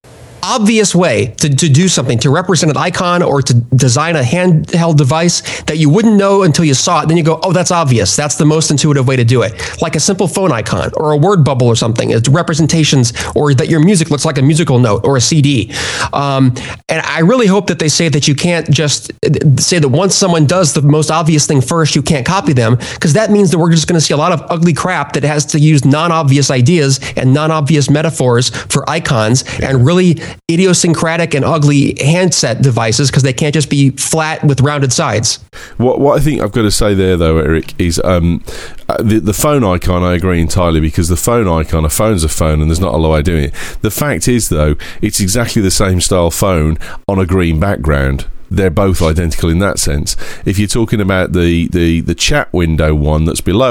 obvious way to, to do something, to represent an icon or to design a handheld device that you wouldn't know until you saw it. Then you go, oh, that's obvious. That's the most intuitive way to do it. Like a simple phone icon or a word bubble or something. It's representations, or that your music looks like a musical note or a C D. Um, and I really hope that they say that you can't just say that once someone does the most obvious thing first, you can't copy them, because that means that we're just going to see a lot of ugly crap that has to use non-obvious ideas and non-obvious metaphors for icons, yeah. and really idiosyncratic and ugly handset devices, because they can't just be flat with rounded sides. What what I think I've got to say there, though, Eric, is um, the the phone icon. I agree entirely, because the phone icon, a phone's a phone, and there's not a lot of way of doing it. The fact is, though, it's exactly the same style phone on a green background. They're both identical in that sense. If you're talking about the, the, the chat window one that's below it,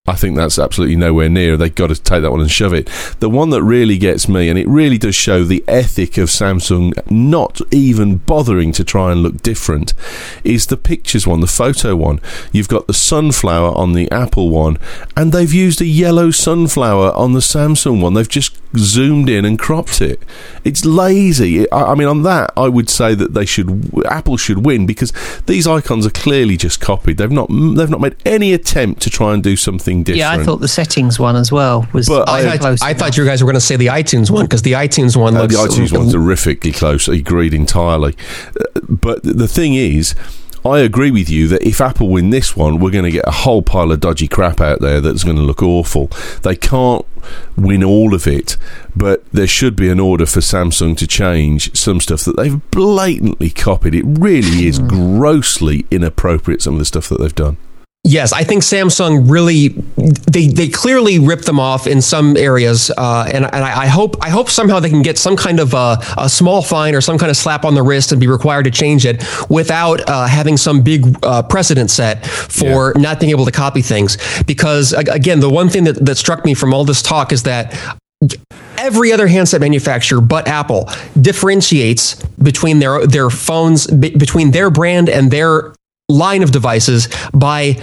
I think that's absolutely nowhere near. They've got to take that one and shove it. The one that really gets me, and it really does show the ethic of Samsung not even bothering to try and look different, is the pictures one, the photo one. You've got the sunflower on the Apple one, and they've used a yellow sunflower on the Samsung one. They've just zoomed in and cropped it. It's lazy. I, I mean, on that, I would say that they should, Apple should win, because these icons are clearly just copied. They've not, they've not made any attempt to try and do something different. Yeah, I thought the settings one as well was. But I, thought, I thought you guys were going to say the iTunes one, because the iTunes one uh, looks. The iTunes one's horrifically close. I agreed entirely. Uh, but the thing is, I agree with you that if Apple win this one, we're going to get a whole pile of dodgy crap out there that's going to look awful. They can't win all of it, but there should be an order for Samsung to change some stuff that they've blatantly copied. It really is grossly inappropriate, some of the stuff that they've done. Yes, I think Samsung really they they clearly ripped them off in some areas, uh, and and I, I hope I hope somehow they can get some kind of a, a small fine or some kind of slap on the wrist and be required to change it without uh, having some big uh, precedent set for yeah. not being able to copy things. Because again, the one thing that, that struck me from all this talk is that every other handset manufacturer but Apple differentiates between their their phones, b- between their brand and their line of devices by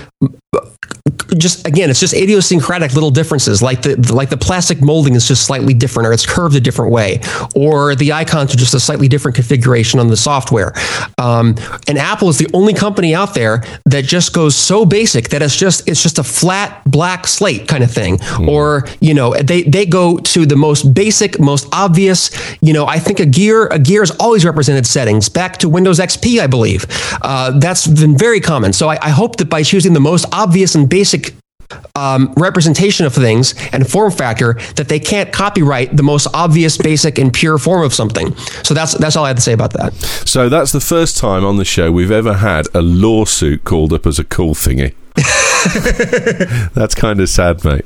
just, again, it's just idiosyncratic little differences, like the like the plastic molding is just slightly different, or it's curved a different way, or the icons are just a slightly different configuration on the software. Um, and Apple is the only company out there that just goes so basic that it's just it's just a flat black slate kind of thing. Mm. Or, you know, they they go to the most basic, most obvious. You know, I think a gear a gear has always represented settings back to Windows X P, I believe. Uh, that's been very common. So I, I hope that by choosing the most obvious and basic Um, representation of things and form factor, that they can't copyright the most obvious, basic, and pure form of something. So that's that's all I had to say about that. So that's the first time on the show we've ever had a lawsuit called up as a cool thingy. That's kind of sad, mate.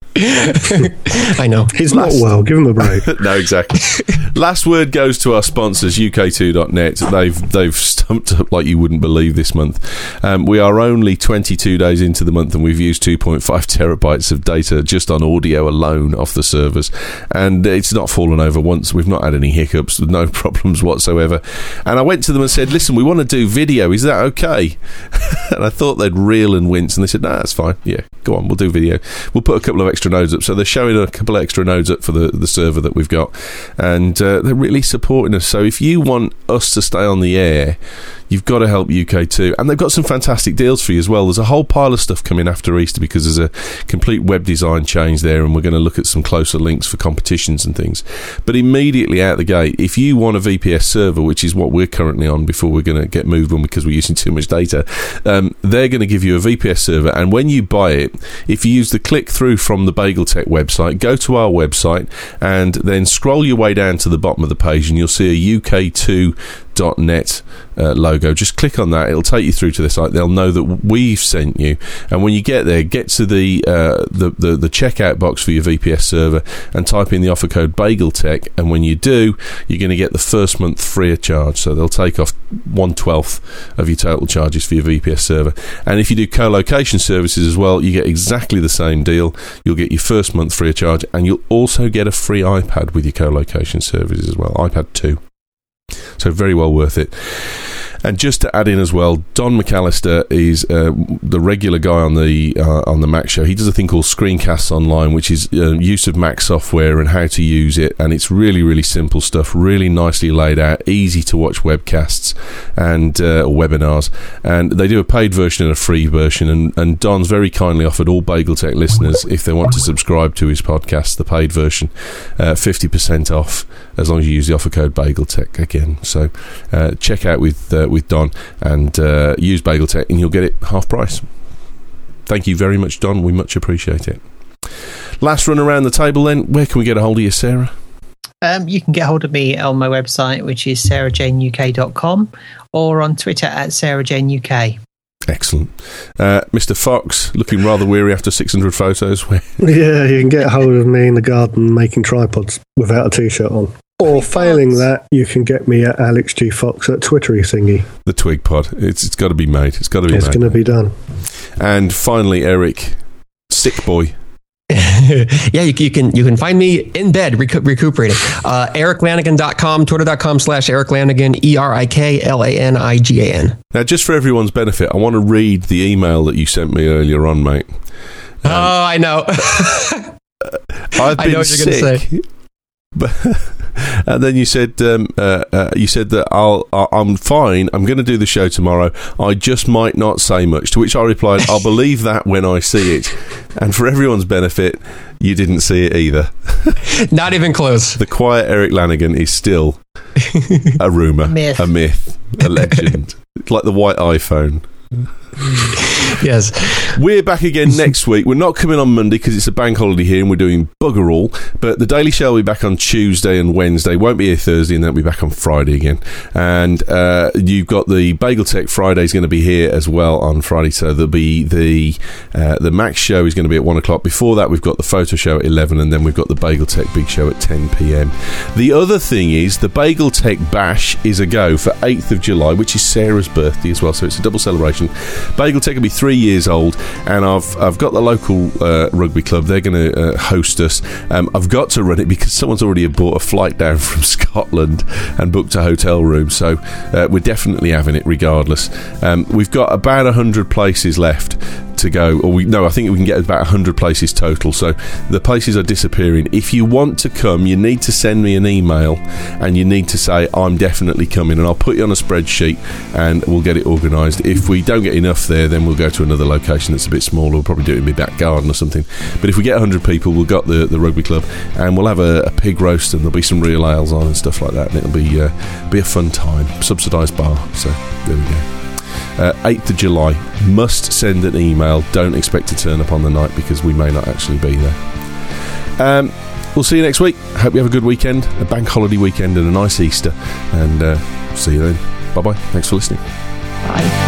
I know. He's Last, not well. Give him a break. No, exactly. Last word goes to our sponsors, U K two dot net. They've they've stumped up like you wouldn't believe this month. Um, we are only twenty-two days into the month, and we've used two point five terabytes of data just on audio alone off the servers, and it's not fallen over once. We've not had any hiccups, no problems whatsoever. And I went to them and said, "Listen, we want to do video. Is that okay?" And I thought they'd reel and wince, and they said, "No, nah, that's fine. Yeah, go on. We'll do video. We'll put a couple of extra nodes up." So they're showing a couple of extra nodes up for the, the server that we've got, and uh, they're really supporting us. So if you want us to stay on the air, you've got to help U K two, and they've got some fantastic deals for you as well. There's a whole pile of stuff coming after Easter, because there's a complete web design change there, and we're going to look at some closer links for competitions and things. But immediately out the gate, if you want a V P S server, which is what we're currently on before we're going to get moved on because we're using too much data, um, they're going to give you a V P S server, and when you buy it, if you use the click through from the BagelTech website, go to our website and then scroll your way down to the bottom of the page, and you'll see a U K two dot net uh, logo. Just click on that, it'll take you through to the site. They'll know that we've sent you, and when you get there, get to the uh, the, the the checkout box for your V P S server and type in the offer code BagelTech, and when you do, you're going to get the first month free of charge. So they'll take off one twelfth of your total charges for your V P S server. And if you do co-location services as well, you get exactly the same deal. You'll get your first month free of charge, and you'll also get a free iPad with your co-location services as well, iPad two. So very well worth it. And just to add in as well, Don McAllister is uh, the regular guy on the uh, on the Mac Show. He does a thing called Screencasts Online, which is uh, use of Mac software and how to use it. And it's really, really simple stuff, really nicely laid out, easy to watch webcasts and uh, webinars. And they do a paid version and a free version. And, and Don's very kindly offered all BagelTech listeners, if they want to subscribe to his podcast, the paid version, uh, fifty percent off, as long as you use the offer code BagelTech again. So uh, check out with uh, with Don and uh, use BagelTech, and you'll get it half price. Thank you very much, Don. We much appreciate it. Last run around the table then. Where can we get a hold of you, Sarah? Um, you can get hold of me on my website, which is sarah jane u k dot com, or on Twitter at sarah jane u k. Excellent. Uh, Mister Fox, looking rather weary after six hundred photos. Yeah, you can get hold of me in the garden making tripods without a t-shirt on. Or failing that, you can get me at Alex G Fox at Twittery thingy. The Twig Pod. It's it's got to be made. It's got to be it's made. It's going to be done. And finally, Eric, sick boy. yeah, you, you can you can find me in bed recu- recuperating. Uh, eric lanigan dot com, twitter.com slash Eric Lanigan, E R I K L A N I G A N. Now, just for everyone's benefit, I want to read the email that you sent me earlier on, mate. Um, oh, I know. I've been I know what you're going to say. But, and then you said um, uh, uh, you said that I'll I'm fine. I'm going to do the show tomorrow. I just might not say much. To which I replied, "I'll believe that when I see it." And for everyone's benefit, you didn't see it either. Not even close. The quiet Eric Lanigan is still a rumor, myth. a myth, a legend. It's like the white iPhone. Yes. We're back again next week. We're not coming on Monday because it's a bank holiday here and we're doing bugger all. But the Daily Show will be back on Tuesday and Wednesday. Won't be here Thursday, and then we'll be back on Friday again. And uh, you've got the Bagel Tech Friday is going to be here as well on Friday. So there'll be the uh, the Max Show is going to be at one o'clock. Before that, we've got the Photo Show at eleven, and then we've got the Bagel Tech Big Show at ten p.m. The other thing is the Bagel Tech Bash is a go for eighth of July, which is Sarah's birthday as well. So it's a double celebration. Bagel Tech will be three years old, and I've I've got the local uh, rugby club. They're going to uh, host us. Um, I've got to run it because someone's already bought a flight down from Scotland and booked a hotel room. So uh, we're definitely having it regardless. Um, we've got about one hundred places left to go, or we no, I think we can get about one hundred places total. So the places are disappearing. If you want to come, you need to send me an email and you need to say I'm definitely coming, and I'll put you on a spreadsheet and we'll get it organised. If we don't get enough there, then we'll go to another location that's a bit smaller. We'll probably do it in my back garden or something. But if we get one hundred people, we'll got the, the rugby club, and we'll have a, a pig roast, and there'll be some real ales on and stuff like that, and it'll be uh, be a fun time. Subsidised bar. So there we go. Uh, eighth of July. Must send an email. Don't expect to turn up on the night because we may not actually be there. Um, we'll see you next week. Hope you have a good weekend, a bank holiday weekend, and a nice Easter. And uh, see you then. Bye bye. Thanks for listening. Bye.